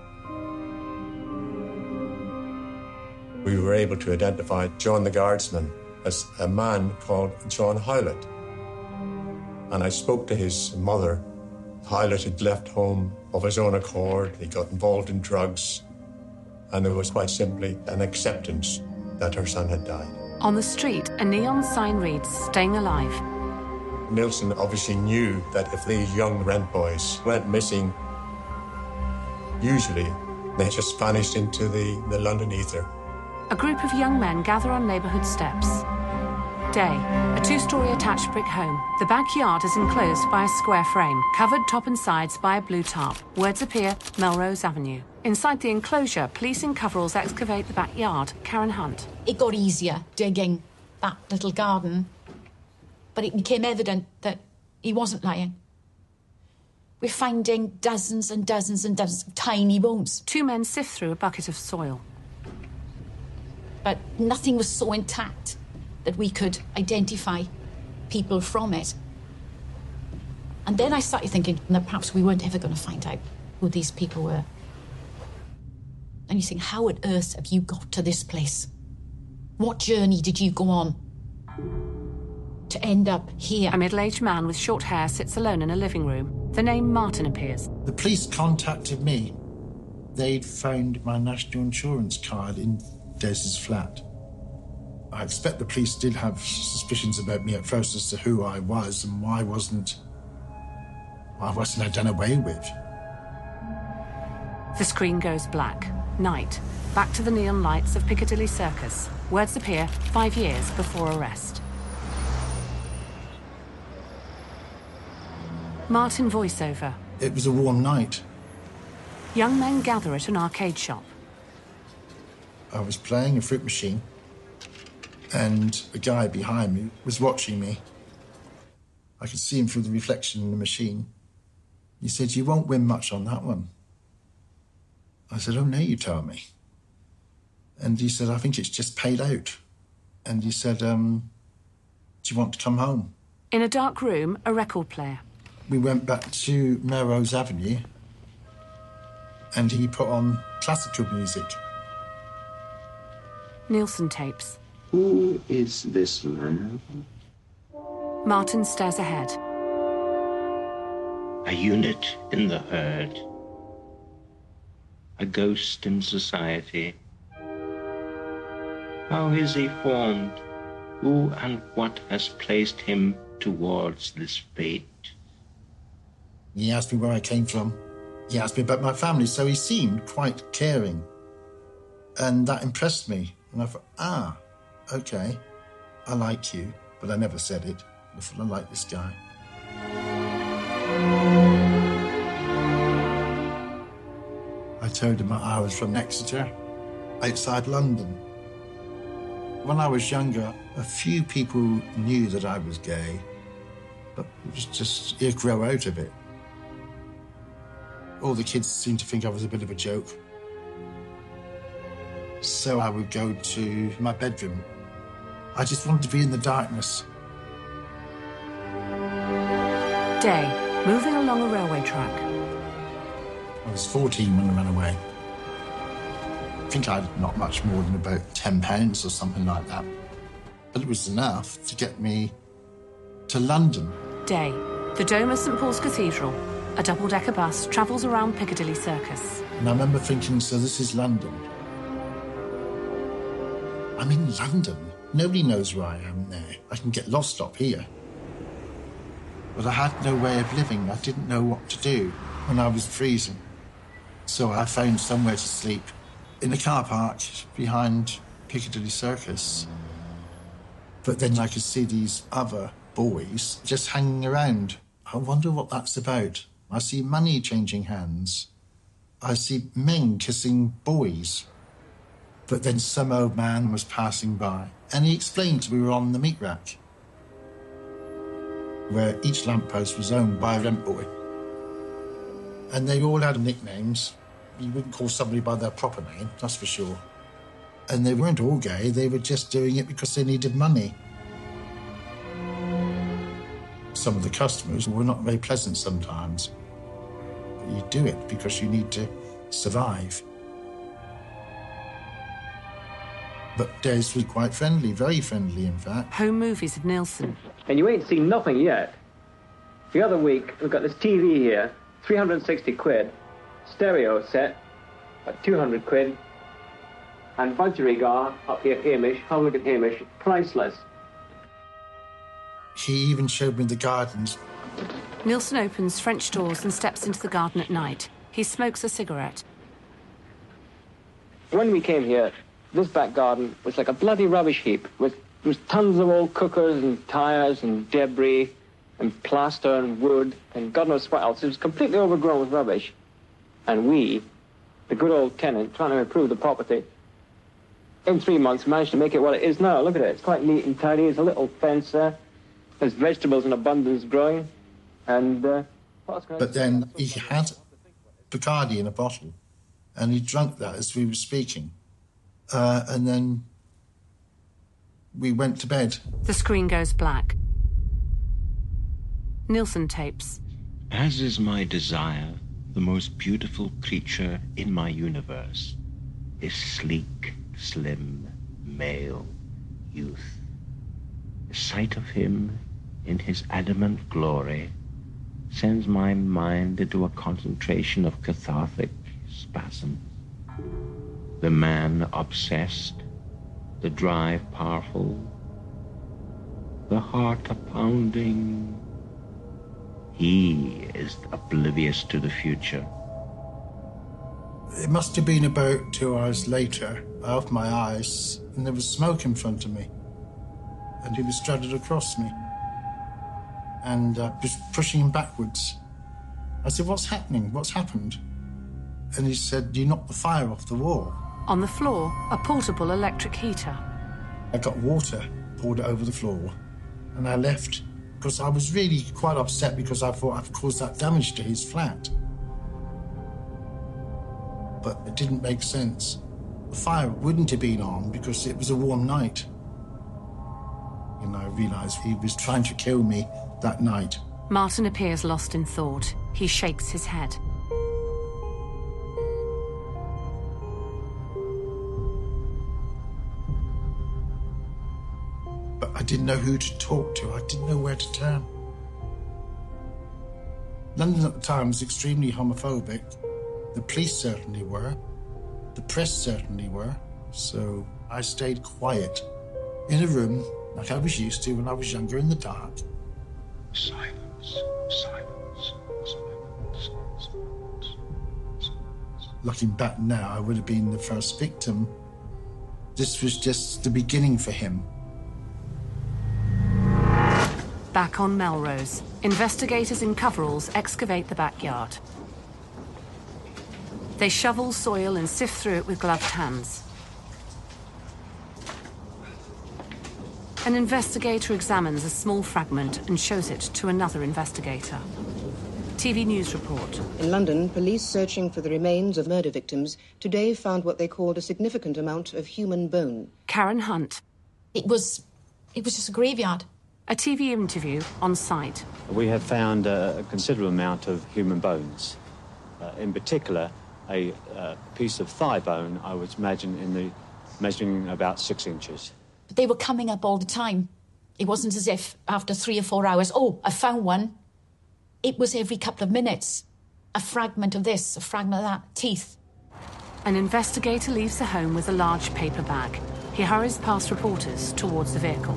We were able to identify John the Guardsman as a man called John Howlett. And I spoke to his mother. Howlett had left home of his own accord. He got involved in drugs. And it was quite simply an acceptance that her son had died. On the street, a neon sign reads, Staying Alive. Nilsson obviously knew that if these young rent boys went missing, usually they just vanished into the, the London ether. A group of young men gather on neighbourhood steps. Day. A two-storey attached brick home. The backyard is enclosed by a square frame, covered top and sides by a blue tarp. Words appear, Melrose Avenue. Inside the enclosure, police in coveralls excavate the backyard. Karen Hunt. It got easier digging that little garden, but it became evident that he wasn't lying. We're finding dozens and dozens and dozens of tiny bones. Two men sift through a bucket of soil. But nothing was so intact that we could identify people from it. And then I started thinking that perhaps we weren't ever going to find out who these people were. And you think, how on earth have you got to this place? What journey did you go on to end up here? A middle-aged man with short hair sits alone in a living room. The name Martin appears. The police contacted me. They'd found my national insurance card in Des's flat. I expect the police did have suspicions about me at first as to who I was and why wasn't why wasn't I done away with. The screen goes black. Night. Back to the neon lights of Piccadilly Circus. Words appear five years before arrest. Martin voiceover. It was a warm night. Young men gather at an arcade shop. I was playing a fruit machine, and a guy behind me was watching me. I could see him through the reflection in the machine. He said, "You won't win much on that one." I said, "Oh, no, you tell me." And he said, "I think it's just paid out." And he said, um, "Do you want to come home?" In a dark room, a record player. We went back to Melrose Avenue, and he put on classical music. Nielsen tapes. Who is this man? Martin stares ahead. A unit in the herd. A ghost in society. How is he formed? Who and what has placed him towards this fate? He asked me where I came from. He asked me about my family, so he seemed quite caring. And that impressed me. And I thought, ah, okay, I like you, but I never said it. I thought, I like this guy. I told him I was from Exeter, outside London. When I was younger, a few people knew that I was gay, but it was just, you grow out of it. All the kids seemed to think I was a bit of a joke. So I would go to my bedroom. I just wanted to be in the darkness. Day, moving along a railway track. I was fourteen when I ran away. I think I had not much more than about ten pounds or something like that. But it was enough to get me to London. Day, the dome of St Paul's Cathedral. A double-decker bus travels around Piccadilly Circus. And I remember thinking, so this is London. I'm in London. Nobody knows where I am there. I can get lost up here. But I had no way of living. I didn't know what to do when I was freezing. So I found somewhere to sleep in a car park behind Piccadilly Circus. But then I could see these other boys just hanging around. I wonder what that's about. I see money changing hands. I see men kissing boys. But then some old man was passing by, and he explained we were on the meat rack, where each lamppost was owned by a rent boy. And they all had nicknames. You wouldn't call somebody by their proper name, that's for sure. And they weren't all gay, they were just doing it because they needed money. Some of the customers were not very pleasant sometimes. But you do it because you need to survive. But Des was quite friendly, very friendly, in fact. Home movies of Nielsen. And you ain't seen nothing yet. The other week, we've got this T V here, three hundred and sixty quid. Stereo set at two hundred quid. And budgerigar up here, Hamish, have a look at Hamish, priceless. He even showed me the gardens. Nielsen opens French doors and steps into the garden at night. He smokes a cigarette. When we came here, this back garden was like a bloody rubbish heap with, with tons of old cookers and tyres and debris and plaster and wood and God knows what else. It was completely overgrown with rubbish. And we, the good old tenant, trying to improve the property, in three months managed to make it what it is now. Look at it. It's quite neat and tidy. There's a little fence there. There's vegetables in abundance growing. And, uh, But then he had Bacardi in a bottle, and he drank that as we were speaking. Uh, and then we went to bed. The screen goes black. Nielsen tapes. As is my desire, the most beautiful creature in my universe is sleek, slim, male, youth. The sight of him in his adamant glory sends my mind into a concentration of cathartic spasms. The man obsessed, the drive powerful, the heart a-pounding. He is oblivious to the future. It must have been about two hours later. I opened my eyes, and there was smoke in front of me. And he was straddled across me. And I uh, was pushing him backwards. I said, what's happening? What's happened? And he said, you knocked the fire off the wall. On the floor, a portable electric heater. I got water, poured it over the floor, and I left because I was really quite upset because I thought I'd caused that damage to his flat. But it didn't make sense. The fire wouldn't have been on because it was a warm night. And I realised he was trying to kill me that night. Martin appears lost in thought. He shakes his head. But I didn't know who to talk to. I didn't know where to turn. London at the time was extremely homophobic. The police certainly were. The press certainly were. So I stayed quiet in a room like I was used to when I was younger in the dark. Silence, silence, silence, silence. Looking back now, I would have been the first victim This was just the beginning for him. Back on Melrose, investigators in coveralls excavate the backyard. They shovel soil and sift through it with gloved hands. An investigator examines a small fragment and shows it to another investigator. T V News report. In London, police searching for the remains of murder victims today found what they called a significant amount of human bone. Karen Hunt. It was... it was just a graveyard. A T V interview on site. We have found a considerable amount of human bones. Uh, in particular, a uh, piece of thigh bone, I would imagine, in the measuring about six inches. But they were coming up all the time. It wasn't as if after three or four hours, oh, I found one. It was every couple of minutes. A fragment of this, a fragment of that, teeth. An investigator leaves the home with a large paper bag. He hurries past reporters towards the vehicle.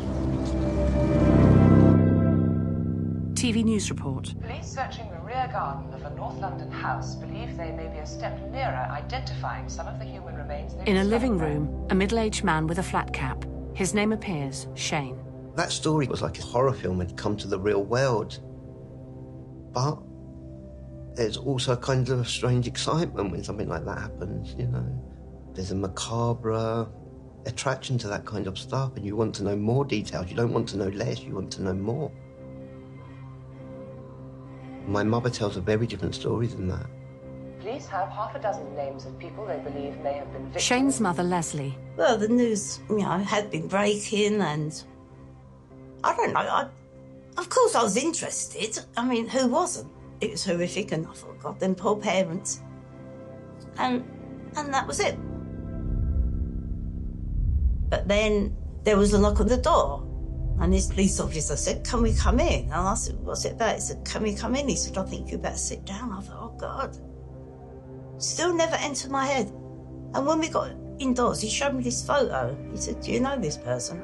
T V News report. Police searching the rear garden of a North London house believe they may be a step nearer identifying some of the human remains. In a living room, a middle-aged man with a flat cap. His name appears, Shane. That story was like a horror film had come to the real world. But there's also a kind of strange excitement when something like that happens, you know. There's a macabre attraction to that kind of stuff, and you want to know more details. You don't want to know less, you want to know more. My mother tells a very different story than that. Police have half a dozen names of people they believe may have been victims. Shane's mother, Leslie. Well, the news, you know, had been breaking, and I don't know, I, of course I was interested. I mean, who wasn't? It was horrific, and I thought, God, them poor parents. And, and that was it. But then there was a knock on the door. And this police officer said, can we come in? And I said, what's it about? He said, can we come in? He said, I think you better sit down. I thought, oh, God. Still never entered my head. And when we got indoors, he showed me this photo. He said, do you know this person?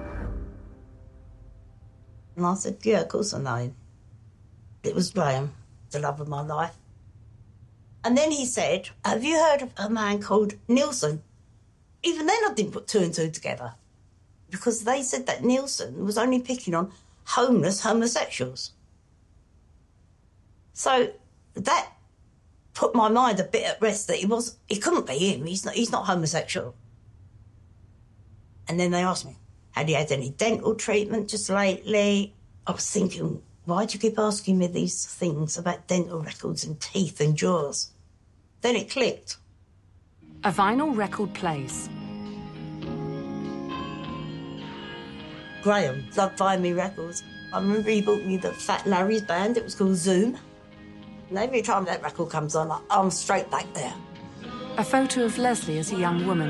And I said, yeah, of course I know him. It was Graham, the love of my life. And then he said, have you heard of a man called Nielsen? Even then I didn't put two and two together, because they said that Nielsen was only picking on homeless homosexuals. So that put my mind a bit at rest that he was, he couldn't be him, he's not, he's not homosexual. And then they asked me, had he had any dental treatment just lately? I was thinking, why do you keep asking me these things about dental records and teeth and jaws? Then it clicked. A vinyl record plays. Graham loved buying me records. I remember he bought me the Fat Larry's band, it was called Zoom. And every time that record comes on, I'm straight back there. A photo of Leslie as a young woman.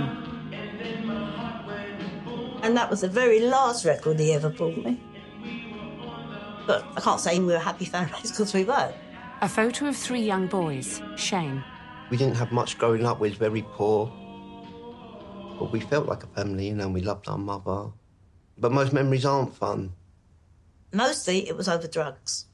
And that was the very last record he ever bought me. But I can't say we were happy families, because we were. A photo of three young boys, Shane. We didn't have much growing up, we was very poor. But we felt like a family, you know, and we loved our mother. But most memories aren't fun. Mostly it was over drugs.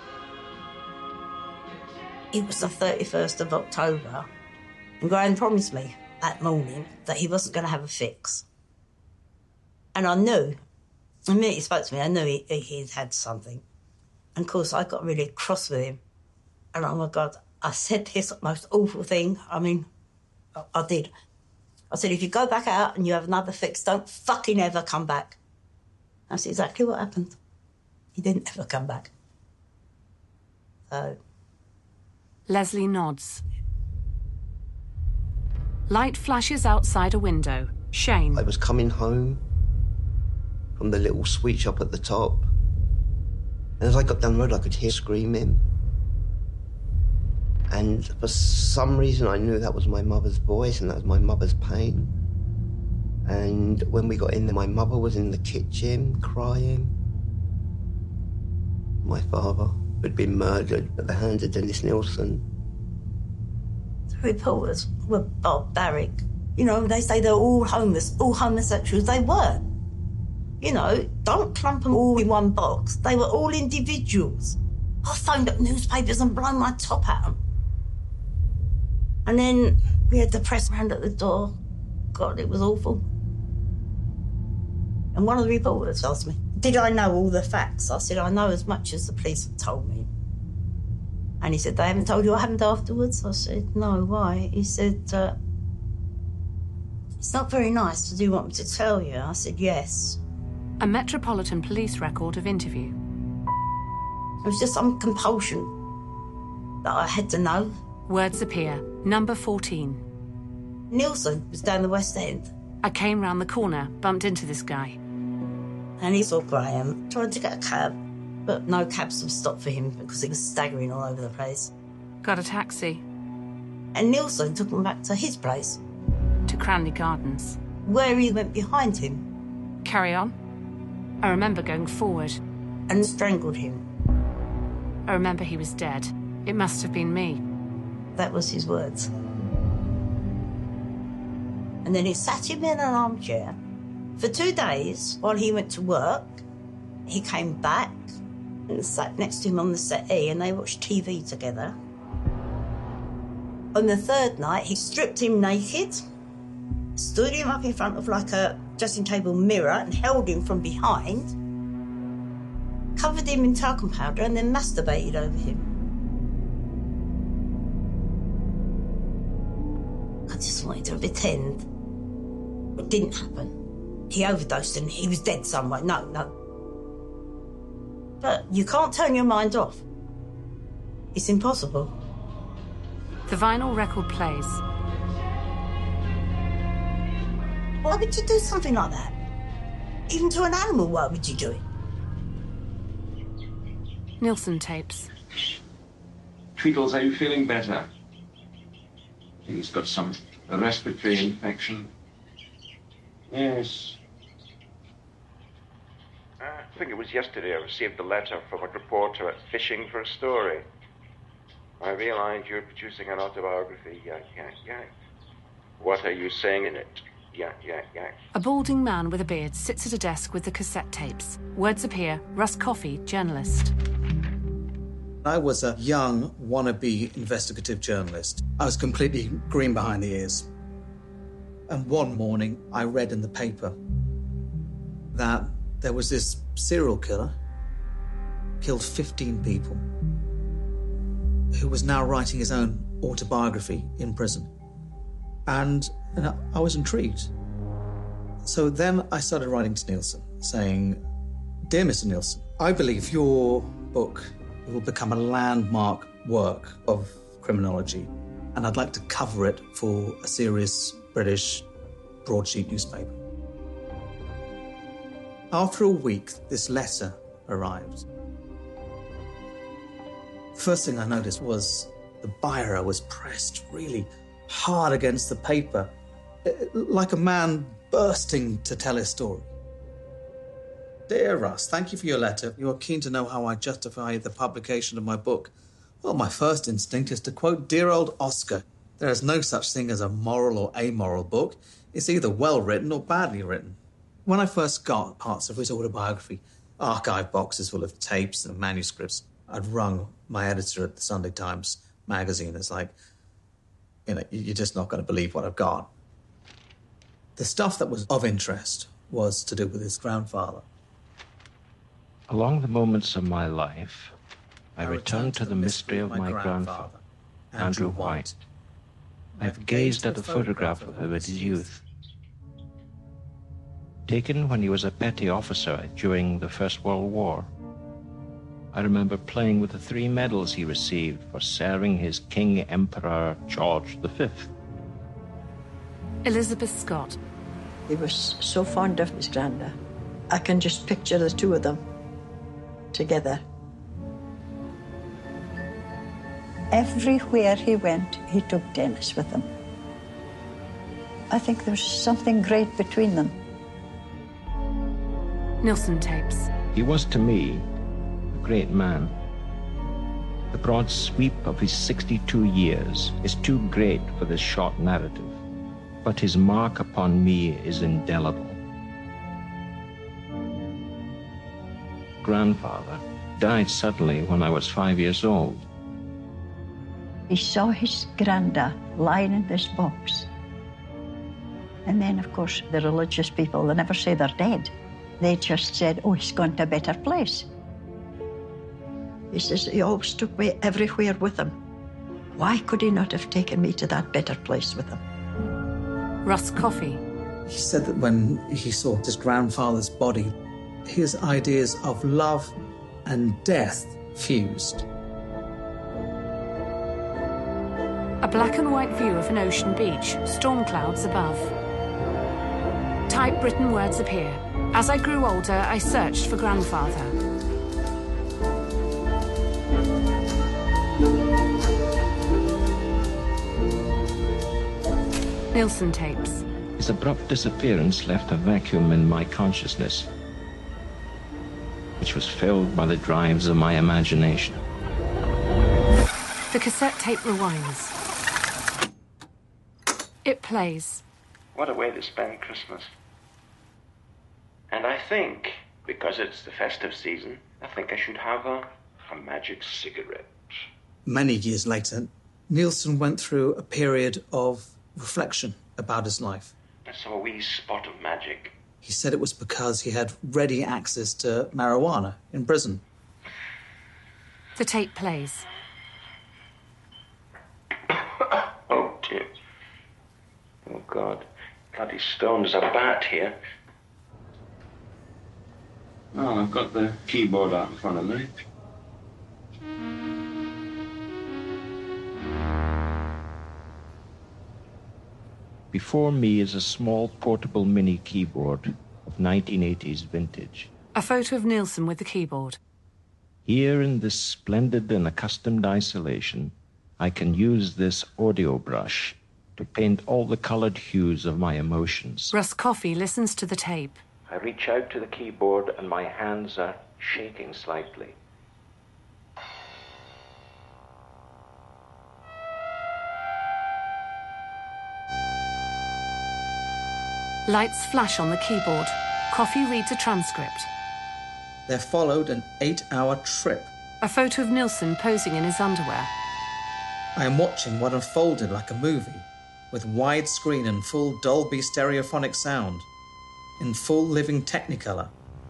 It was the thirty-first of October, and Graham promised me that morning that he wasn't going to have a fix. And I knew, the minute he spoke to me, I knew he, he had had something. And of course, I got really cross with him. And oh my God, I said this most awful thing. I mean, I, I did. I said, if you go back out and you have another fix, don't fucking ever come back. That's exactly what happened. He didn't ever come back. So... Leslie nods. Light flashes outside a window. Shane. I was coming home from the little sweet shop at the top. And as I got down the road, I could hear screaming. And for some reason, I knew that was my mother's voice and that was my mother's pain. And when we got in there, my mother was in the kitchen crying. My father had been murdered at the hands of Dennis Nielsen. The reporters were barbaric. You know, they say they're all homeless, all homosexuals. They weren't. You know, don't clump them all in one box. They were all individuals. I phoned up newspapers and blown my top at them. And then we had the press round at the door. God, it was awful. And one of the reporters asked me, did I know all the facts? I said, I know as much as the police have told me. And he said, they haven't told you what happened afterwards? I said, no, why? He said, uh, it's not very nice to do want me to tell you. I said, yes. A Metropolitan Police record of interview. It was just some compulsion that I had to know. Words appear. Number fourteen. Nielsen was down the West End. I came round the corner, bumped into this guy. And he saw Graham trying to get a cab, but no cabs would stop for him because he was staggering all over the place. Got a taxi. And Nielsen took him back to his place. To Cranley Gardens. Where he went behind him. Carry on. I remember going forward. And strangled him. I remember he was dead. It must have been me. That was his words. And then he sat him in an armchair for two days while he went to work. He came back and sat next to him on the settee and they watched T V together. On the third night, he stripped him naked, stood him up in front of like a dressing table mirror and held him from behind, covered him in talcum powder and then masturbated over him. I just wanted to pretend it didn't happen. He overdosed and he was dead somewhere. No, no. But you can't turn your mind off. It's impossible. The vinyl record plays. Why would you do something like that? Even to an animal, why would you do it? Nielsen tapes. Tweedles, are you feeling better? I think he's got some respiratory infection. Yes. I think it was yesterday I received a letter from a reporter at Fishing for a Story. I realize you're producing an autobiography. Yeah, yeah, yeah. What are you saying in it? Yeah, yeah, yeah. A balding man with a beard sits at a desk with the cassette tapes. Words appear. Russ Coffey, journalist. I was a young, wannabe investigative journalist. I was completely green behind the ears. And one morning, I read in the paper that there was this serial killer, killed fifteen people, who was now writing his own autobiography in prison. And, and I was intrigued. So then I started writing to Nielsen, saying, Dear Mister Nielsen, I believe your book will become a landmark work of criminology, and I'd like to cover it for a serious British broadsheet newspaper. After a week, this letter arrived. First thing I noticed was the biro was pressed really hard against the paper, like a man bursting to tell his story. Dear Russ, thank you for your letter. You are keen to know how I justify the publication of my book. Well, my first instinct is to quote dear old Oscar. There is no such thing as a moral or amoral book. It's either well-written or badly written. When I first got parts of his autobiography, archive boxes full of tapes and manuscripts, I'd rung my editor at the Sunday Times magazine. It's like, you know, you're just not going to believe what I've got. The stuff that was of interest was to do with his grandfather. Along the moments of my life, I, I returned to the mystery of my grandfather, Andrew White. I've gazed at a photograph of him at his youth. Taken when he was a petty officer during the First World War. I remember playing with the three medals he received for serving his King Emperor George the Fifth. Elizabeth Scott. He was so fond of his granda. I can just picture the two of them together. Everywhere he went, he took Dennis with him. I think there's something great between them. Nielsen tapes. He was to me a great man. The broad sweep of his sixty-two years is too great for this short narrative, but his mark upon me is indelible. Grandfather died suddenly when I was five years old. He saw his granda lying in this box. And then, of course, the religious people, they never say they're dead. They just said, oh, he's gone to a better place. He says, he always took me everywhere with him. Why could he not have taken me to that better place with him? Russ Coffey. He said that when he saw his grandfather's body, his ideas of love and death fused. A black and white view of an ocean beach, storm clouds above. Typewritten words appear. As I grew older, I searched for grandfather. Nilsson tapes. His abrupt disappearance left a vacuum in my consciousness, which was filled by the drives of my imagination. The cassette tape rewinds. It plays. What a way to spend Christmas. And I think, because it's the festive season, I think I should have a, a magic cigarette. Many years later, Nilsson went through a period of reflection about his life. I saw a wee spot of magic. He said it was because he had ready access to marijuana in prison. The tape plays. Oh, dear. Oh, God. Bloody stones, a bat here. Oh, I've got the keyboard out in front of me. Before me is a small portable mini keyboard of nineteen eighties vintage. A photo of Nilsson with the keyboard. Here in this splendid and accustomed isolation, I can use this audio brush to paint all the colored hues of my emotions. Russ Coffey listens to the tape. I reach out to the keyboard and my hands are shaking slightly. Lights flash on the keyboard. Coffey reads a transcript. There followed an eight-hour trip. A photo of Nilsson posing in his underwear. I am watching what unfolded like a movie, with widescreen and full Dolby stereophonic sound, in full living Technicolor.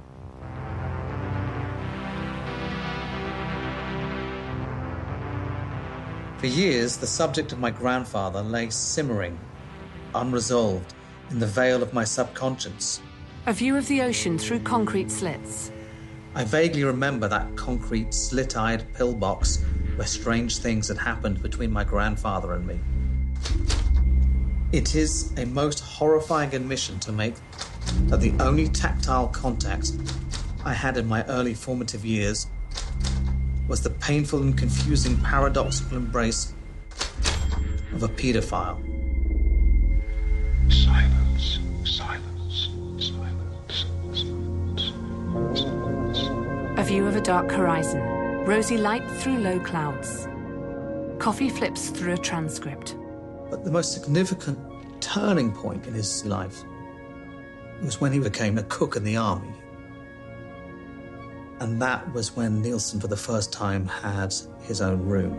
For years, the subject of my grandfather lay simmering, unresolved, in the veil of my subconscious. A view of the ocean through concrete slits. I vaguely remember that concrete, slit-eyed pillbox where strange things had happened between my grandfather and me. It is a most horrifying admission to make that the only tactile contact I had in my early formative years was the painful and confusing paradoxical embrace of a paedophile. Silence, silence, silence, silence, silence. A view of a dark horizon. Rosy light through low clouds. Coffey flips through a transcript. But the most significant turning point in his life was when he became a cook in the army. And that was when Nilsson, for the first time, had his own room.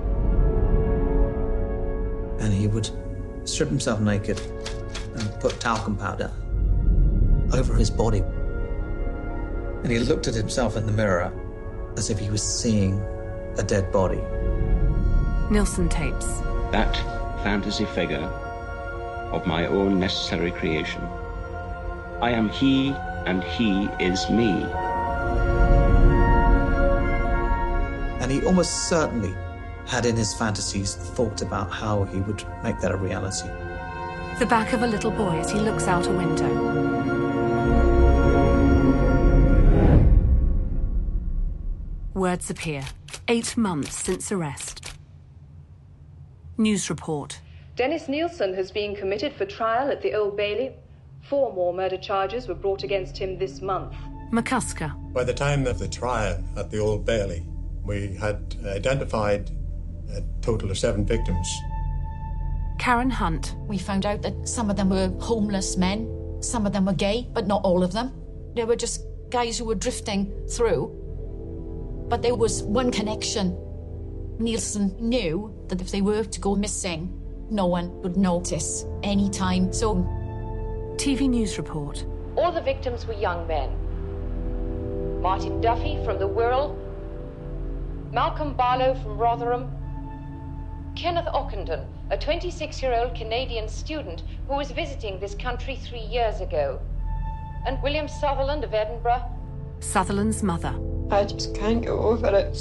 And he would strip himself naked and put talcum powder over his body. And he looked at himself in the mirror as if he was seeing a dead body. Nilsson tapes. That fantasy figure of my own necessary creation. I am he, and he is me. And he almost certainly had in his fantasies thought about how he would make that a reality. The back of a little boy as he looks out a window. Words appear. Eight months since arrest. News report. Dennis Nilsson has been committed for trial at the Old Bailey. Four more murder charges were brought against him this month. McCusker. By the time of the trial at the Old Bailey, we had identified a total of seven victims. Karen Hunt. We found out that some of them were homeless men, some of them were gay, but not all of them. They were just guys who were drifting through. But there was one connection. Nilsson knew that if they were to go missing, no one would notice anytime soon. T V news report. All the victims were young men. Martin Duffy from the Wirral, Malcolm Barlow from Rotherham, Kenneth Ockenden, a twenty-six-year-old Canadian student who was visiting this country three years ago, and William Sutherland of Edinburgh. Sutherland's mother. I just can't get over it.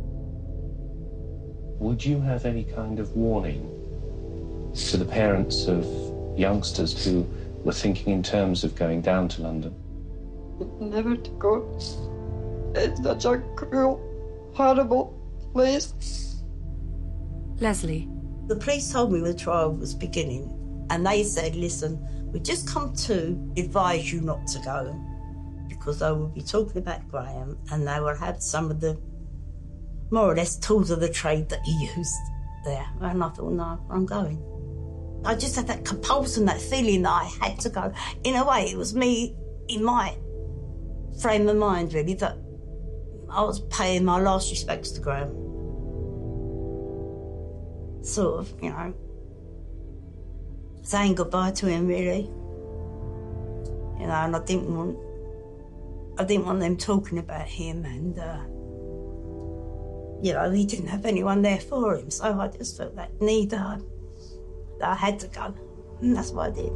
Would you have any kind of warning to the parents of youngsters who were thinking in terms of going down to London? Never to go. It's such a cruel, horrible place. Leslie. The police told me the trial was beginning, and they said, listen, we just come to advise you not to go, because they will be talking about Graham, and they will have some of the, more or less, tools of the trade that he used there. And I thought, no, I'm going. I just had that compulsion, that feeling that I had to go. In a way, it was me, in my frame of mind, really, that I was paying my last respects to Graham. Sort of, you know, saying goodbye to him, really. You know, and I didn't want, I didn't want them talking about him, and, uh, you know, he didn't have anyone there for him, so I just felt that need that I, that I had to go, and that's what I did.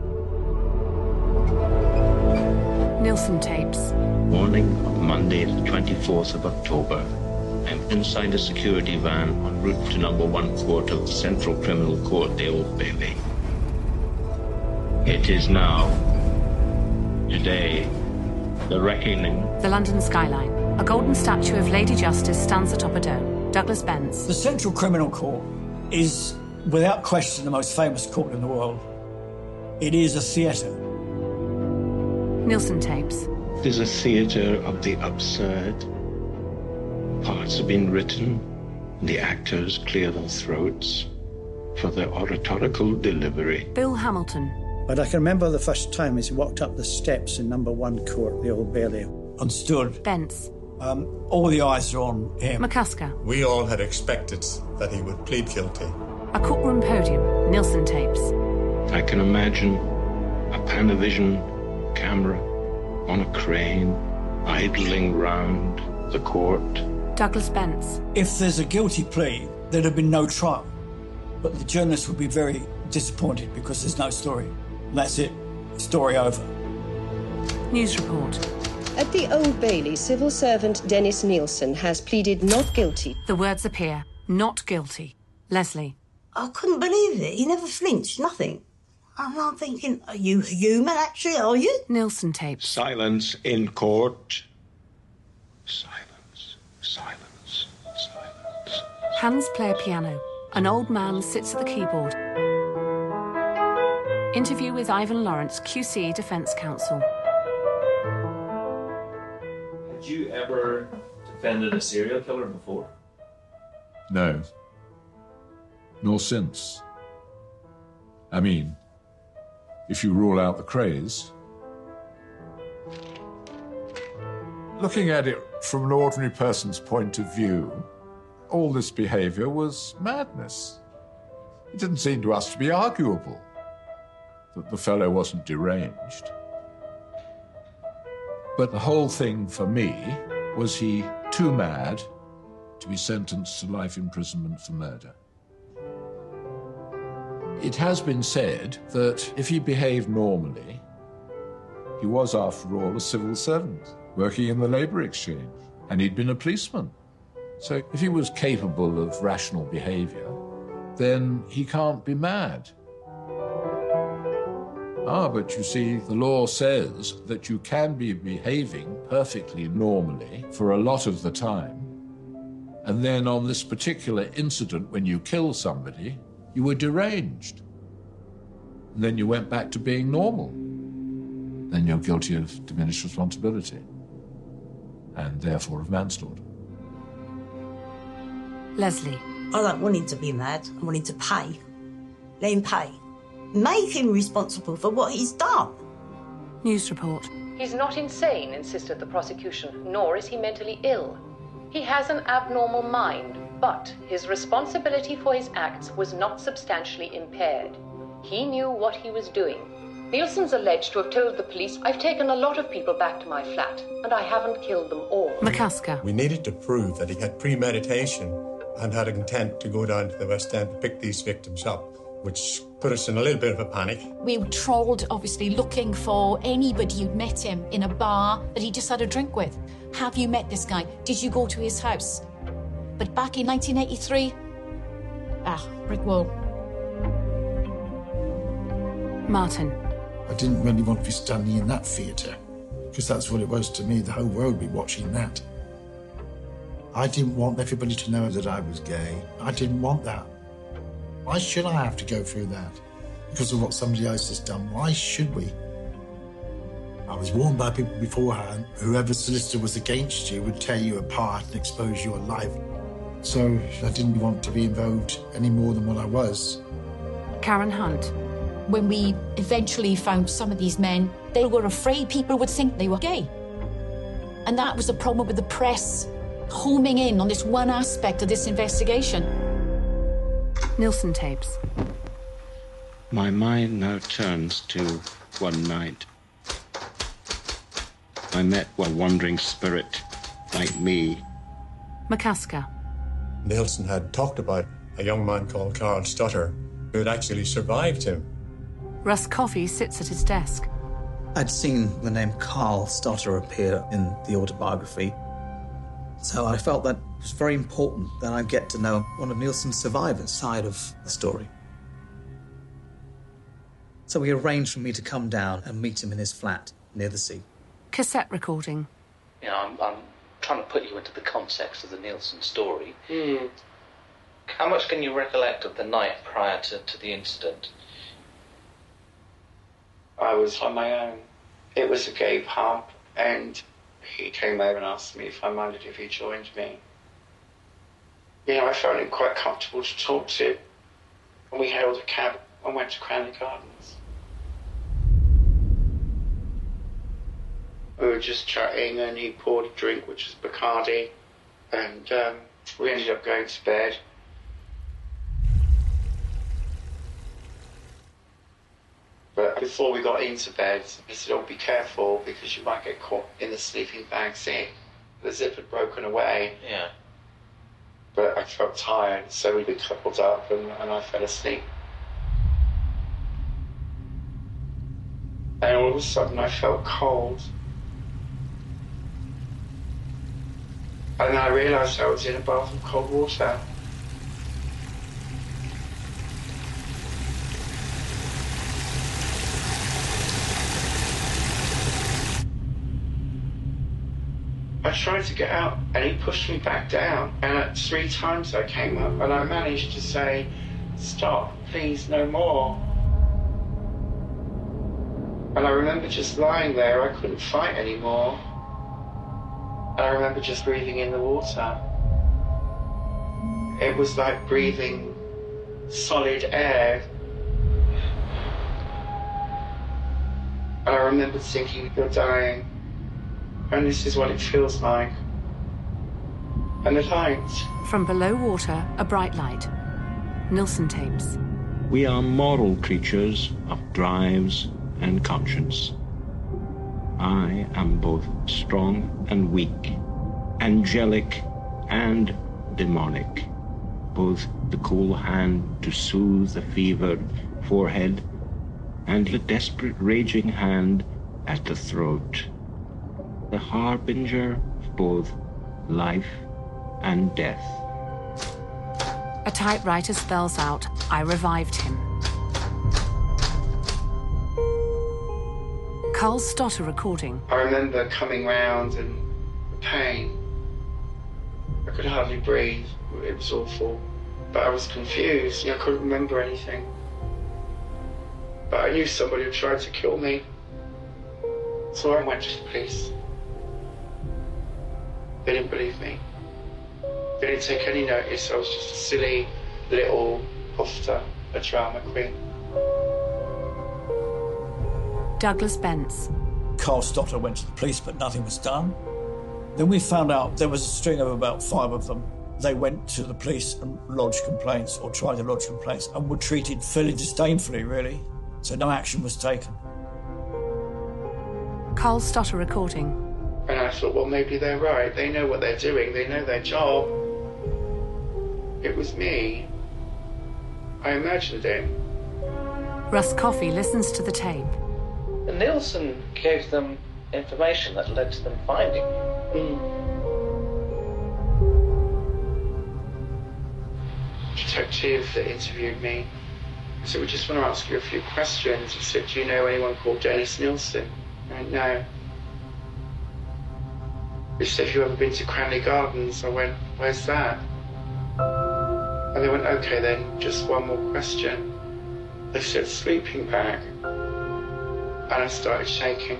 Nilsson tapes. Morning of Monday, the twenty-fourth of October. I'm inside a security van en route to number one court of the Central Criminal Court, the Old Bailey. It is now, today, the reckoning. The London skyline. A golden statue of Lady Justice stands atop a dome. Douglas Bence. The Central Criminal Court is, without question, the most famous court in the world. It is a theatre. Nilsson tapes. It is a theatre of the absurd. Parts have been written, and the actors clear their throats for their oratorical delivery. Bill Hamilton. But I can remember the first time as he walked up the steps in number one court, the Old Bailey. And stood. Bence. Um, all the eyes are on him. McCusker. We all had expected that he would plead guilty. A courtroom podium. Nilsson tapes. I can imagine a Panavision camera on a crane, idling round the court. Douglas Bence. If there's a guilty plea, there'd have been no trial. But the journalists would be very disappointed because there's no story. That's it. Story over. News report. At the Old Bailey, civil servant Dennis Nilsson has pleaded not guilty. The words appear. Not guilty. Leslie. I couldn't believe it. He never flinched, nothing. And I'm thinking, are you human, actually, are you? Nilsson tapes. Silence in court. Silence. Silence. Silence. Hands play a piano. An old man sits at the keyboard. Interview with Ivan Lawrence, Q C, Defence Counsel. Had you ever defended a serial killer before? No. Nor since. I mean, if you rule out the craze. Looking at it from an ordinary person's point of view, all this behaviour was madness. It didn't seem to us to be arguable that the fellow wasn't deranged. But the whole thing for me was he too mad to be sentenced to life imprisonment for murder. It has been said that if he behaved normally, he was, after all, a civil servant working in the labour exchange, and he'd been a policeman. So if he was capable of rational behaviour, then he can't be mad. Ah, but you see, the law says that you can be behaving perfectly normally for a lot of the time, and then on this particular incident when you kill somebody, you were deranged. And then you went back to being normal. Then you're guilty of diminished responsibility, and therefore of manslaughter. Leslie. I don't want him to be mad. I want him to pay. Let him pay. Make him responsible for what he's done. News report. He's not insane, insisted the prosecution, nor is he mentally ill. He has an abnormal mind, but his responsibility for his acts was not substantially impaired. He knew what he was doing. Nielsen's alleged to have told the police, I've taken a lot of people back to my flat, and I haven't killed them all. McCasker. We needed to prove that he had premeditation and had intent to go down to the West End to pick these victims up, which put us in a little bit of a panic. We trawled, obviously, looking for anybody who'd met him in a bar that he just had a drink with. Have you met this guy? Did you go to his house? But back in nineteen eighty-three, ah, brick wall. Martin. I didn't really want to be standing in that theatre, because that's what it was to me. The whole world would be watching that. I didn't want everybody to know that I was gay. I didn't want that. Why should I have to go through that? Because of what somebody else has done. Why should we? I was warned by people beforehand, whoever solicitor was against you would tear you apart and expose your life. So I didn't want to be involved any more than what I was. Karen Hunt. When we eventually found some of these men, they were afraid people would think they were gay. And that was the problem with the press homing in on this one aspect of this investigation. Nielsen tapes. My mind now turns to one night. I met a wandering spirit like me. McCasker. Nielsen had talked about a young man called Carl Stutter who had actually survived him. Russ Coffey sits at his desk. I'd seen the name Carl Stutter appear in the autobiography, so I felt that it was very important that I get to know one of Nielsen's survivors' side of the story. So he arranged for me to come down and meet him in his flat near the sea. Cassette recording. You know, I'm, I'm trying to put you into the context of the Nielsen story. Mm. How much can you recollect of the night prior to, to the incident? I was on my own. It was a gay pub, and he came over and asked me if I minded if he joined me. You know, I found him quite comfortable to talk to. And we hailed a cab and went to Cranley Gardens. We were just chatting, and he poured a drink, which was Bacardi, and um, we ended up going to bed. But before we got into bed, he said, oh, be careful, because you might get caught in the sleeping bag seat. The zip had broken away. Yeah. But I felt tired, so we coupled up, and, and I fell asleep. And all of a sudden I felt cold. And then I realised I was in a bath of cold water. I tried to get out, and he pushed me back down. And at three times I came up, and I managed to say, stop, please, no more. And I remember just lying there. I couldn't fight anymore. And I remember just breathing in the water. It was like breathing solid air. And I remember thinking, you're dying. And this is what it feels like. And the lights. From below water, a bright light. Nielsen tapes. We are moral creatures of drives and conscience. I am both strong and weak, angelic and demonic, both the cool hand to soothe the fevered forehead and the desperate raging hand at the throat, the harbinger of both life and death. A typewriter spells out, I revived him. Carl Stotter recording. I remember coming round and the pain. I could hardly breathe. It was awful. But I was confused. I couldn't remember anything. But I knew somebody had tried to kill me. So I went to the police. They didn't believe me. They didn't take any notice. I was just a silly little puffer, a drama queen. Douglas Bence. Carl Stotter went to the police, but nothing was done. Then we found out there was a string of about five of them. They went to the police and lodged complaints, or tried to lodge complaints, and were treated fairly disdainfully, really. So no action was taken. Carl Stotter recording. And I thought, well, maybe they're right. They know what they're doing. They know their job. It was me. I imagined it. Russ Coffey listens to the tape. And Nielsen gave them information that led to them finding you. Mm. Detective that interviewed me. I said, we just want to ask you a few questions. He said, do you know anyone called Dennis Nielsen? I went, no. He said, have you ever been to Cranley Gardens? I went, where's that? And they went, okay then, just one more question. They said, sleeping bag. And I started shaking.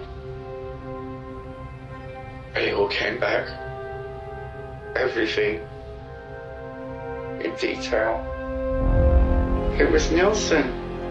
And it all came back. Everything. In detail. It was Nielsen.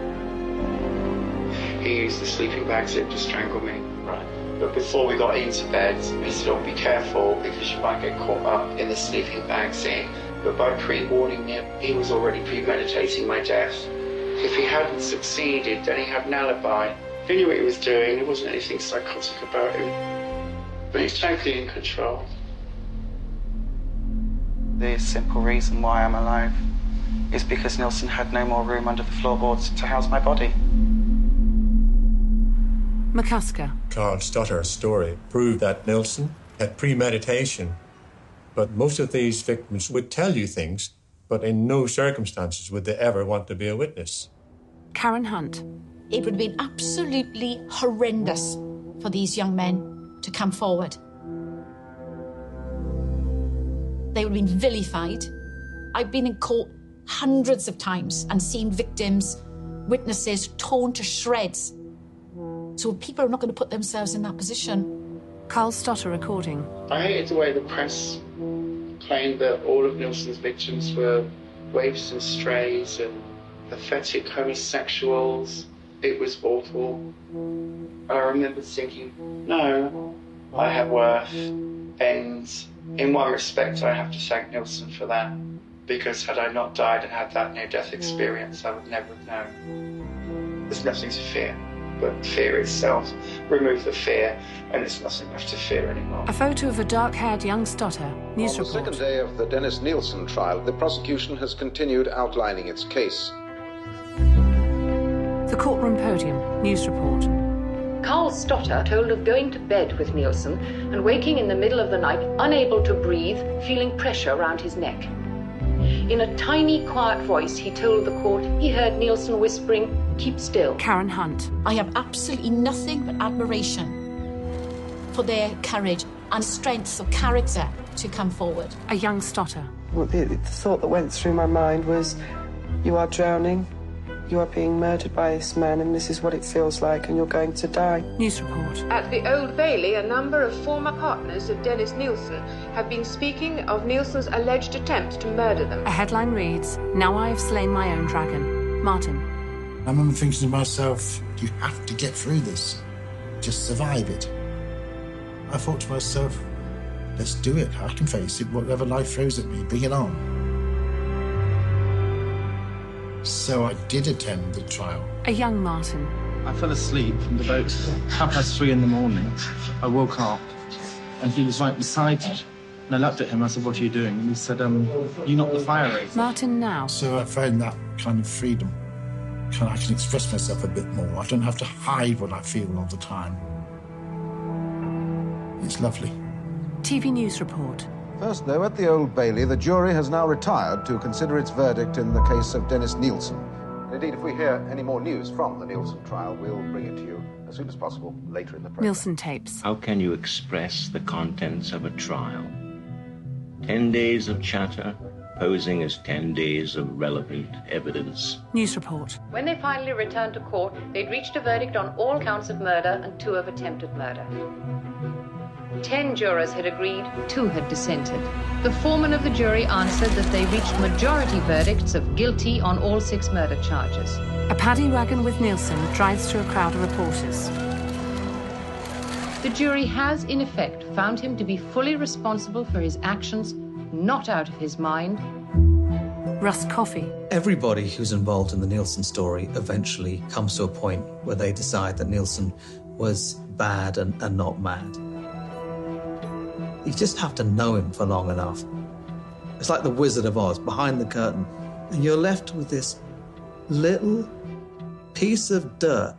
He used the sleeping bag zip to strangle me. Right. But before we got into bed, he said, oh, be careful because you might get caught up in the sleeping bag zip. But by pre-warning me, he was already premeditating my death. If he hadn't succeeded, then he had an alibi. He knew what he was doing. There wasn't anything psychotic about him. But he's totally in control. The simple reason why I'm alive is because Nielsen had no more room under the floorboards to house my body. McCusker. Carl Stotter's story proved that Nielsen had premeditation, but most of these victims would tell you things, but in no circumstances would they ever want to be a witness. Karen Hunt. It would have been absolutely horrendous for these young men to come forward. They would have been vilified. I've been in court hundreds of times and seen victims, witnesses torn to shreds. So people are not going to put themselves in that position. Carl Stotter recording. I hated the way the press claimed that all of Nielsen's victims were waifs and strays and pathetic homosexuals. It was awful. And I remember thinking, no, I have worth. And in one respect, I have to thank Nielsen for that. Because had I not died and had that near-death experience, I would never have known. There's nothing to fear, but fear itself. Remove the fear, and there's nothing left to fear anymore. A photo of a dark-haired young Stotter. News report. On the second day of the Dennis Nielsen trial, the prosecution has continued outlining its case. The courtroom podium. News report. Carl Stotter told of going to bed with Nielsen and waking in the middle of the night, unable to breathe, feeling pressure around his neck. In a tiny, quiet voice, he told the court he heard Nielsen whispering, keep still. Karen Hunt. I have absolutely nothing but admiration for their courage and strength of character to come forward. A young Stotter. Well, the, the thought that went through my mind was, you are drowning, you are being murdered by this man, and this is what it feels like, and you're going to die. News report. At the Old Bailey, a number of former partners of Dennis Nielsen have been speaking of Nielsen's alleged attempt to murder them. A headline reads, Now I have slain my own dragon. Martin. I remember thinking to myself, you have to get through this. Just survive it. I thought to myself, let's do it. I can face it. Whatever life throws at me, bring it on. So I did attend the trial. A young Martin. I fell asleep from about half past three in the morning. I woke up and he was right beside me. And I looked at him, I said, what are you doing? And he said, um, you knocked the fire out. Martin now. So I found that kind of freedom. I can express myself a bit more. I don't have to hide what I feel all the time. It's lovely. T V News report. First, though, at the Old Bailey, the jury has now retired to consider its verdict in the case of Dennis Nielsen. Indeed, if we hear any more news from the Nielsen trial, we'll bring it to you as soon as possible later in the program. Nielsen tapes. How can you express the contents of a trial? Ten days of chatter, posing as ten days of relevant evidence. News report. When they finally returned to court, they'd reached a verdict on all counts of murder and two of attempted murder. Ten jurors had agreed, two had dissented. The foreman of the jury answered that they reached majority verdicts of guilty on all six murder charges. A paddy wagon with Nielsen drives through a crowd of reporters. The jury has, in effect, found him to be fully responsible for his actions, not out of his mind. Russ Coffey. Everybody who's involved in the Nielsen story eventually comes to a point where they decide that Nielsen was bad and, and not mad. You just have to know him for long enough. It's like the Wizard of Oz, behind the curtain, and you're left with this little piece of dirt.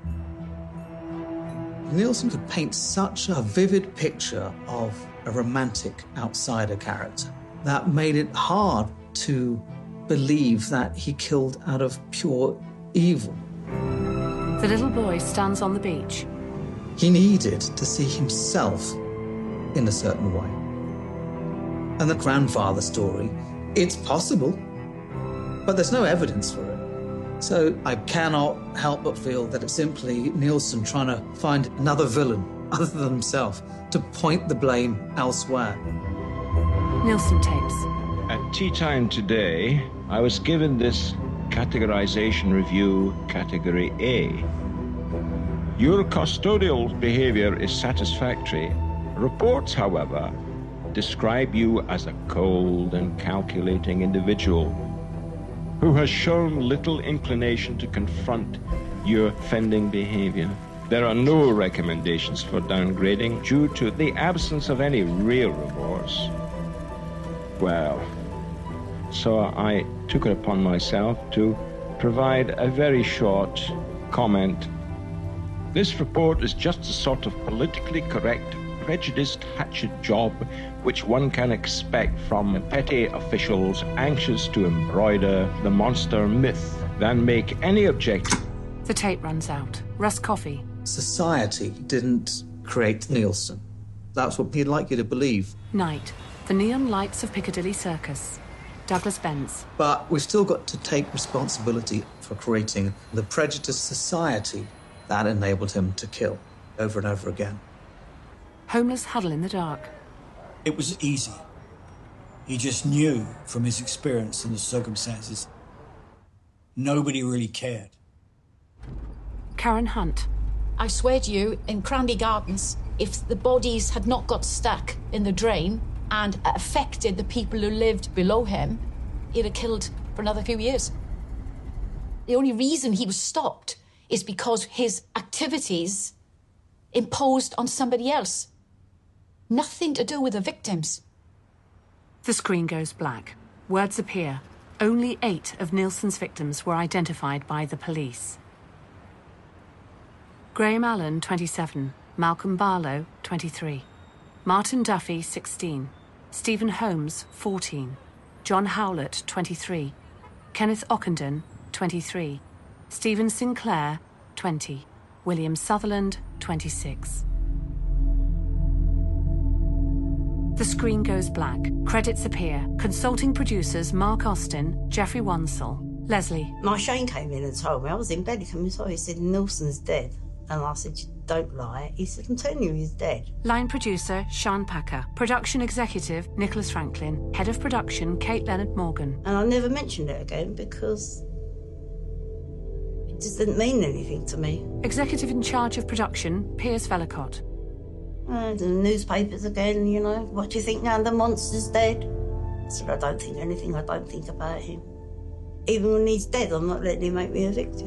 Neilson could paint such a vivid picture of a romantic outsider character that made it hard to believe that he killed out of pure evil. The little boy stands on the beach. He needed to see himself in a certain way. And the grandfather story, it's possible, but there's no evidence for it. So I cannot help but feel that it's simply Neilson trying to find another villain other than himself to point the blame elsewhere. Neilson tapes. At tea time today, I was given this categorization review, category A. Your custodial behavior is satisfactory. Reports, however, describe you as a cold and calculating individual who has shown little inclination to confront your offending behavior. There are no recommendations for downgrading due to the absence of any real remorse. Well, so I took it upon myself to provide a very short comment. This report is just a sort of politically correct, prejudiced hatchet job which one can expect from petty officials anxious to embroider the monster myth than make any objective. The tape runs out. Russ Coffey. Society didn't create Neilson. That's what he'd like you to believe. Night. The neon lights of Piccadilly Circus. Douglas Benz. But we've still got to take responsibility for creating the prejudiced society that enabled him to kill over and over again. Homeless huddle in the dark. It was easy. He just knew from his experience and the circumstances. Nobody really cared. Karen Hunt. I swear to you, in Cranby Gardens, if the bodies had not got stuck in the drain and affected the people who lived below him, he'd have killed for another few years. The only reason he was stopped is because his activities imposed on somebody else. Nothing to do with the victims. The screen goes black. Words appear. Only eight of Neilson's victims were identified by the police. Graham Allen, twenty-seven. Malcolm Barlow, twenty-three. Martin Duffy, sixteen. Stephen Holmes, fourteen. John Howlett, twenty-three. Kenneth Ockenden, twenty-three. Stephen Sinclair, twenty. William Sutherland, twenty-six. The screen goes black. Credits appear. Consulting producers Mark Austin, Jeffrey Wansell, Leslie. My Shane came in and told me, I was in bed, he came in and told me, he said, Neilson's dead. And I said, don't lie. He said, I'm telling you, he's dead. Line producer, Sean Packer. Production executive, Nicholas Franklin. Head of production, Kate Leonard Morgan. And I never mentioned it again because it just didn't mean anything to me. Executive in charge of production, Piers Vellicott. Uh, the newspapers again, you know. What do you think now? The monster's dead? I said, I don't think anything. I don't think about him. Even when he's dead, I'm not letting him make me a victim.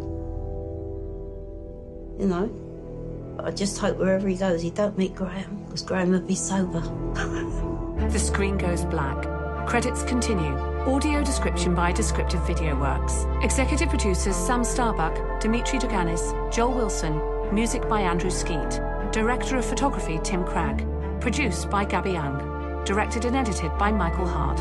You know? But I just hope wherever he goes, he don't meet Graham, because Graham would be sober. The screen goes black. Credits continue. Audio description by Descriptive Video Works. Executive producers Sam Starbuck, Dimitri Douganis, Joel Wilson. Music by Andrew Skeet. Director of Photography, Tim Cragg. Produced by Gabby Young. Directed and edited by Michael Hart.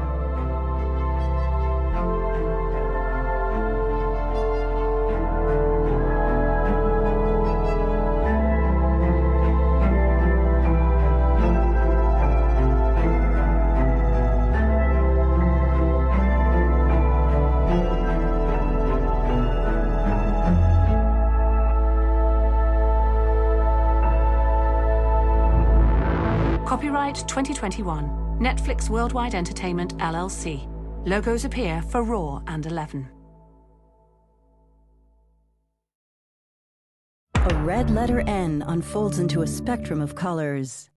Copyright twenty twenty-one. Netflix Worldwide Entertainment, L L C. Logos appear for Raw and Eleven. A red letter N unfolds into a spectrum of colors.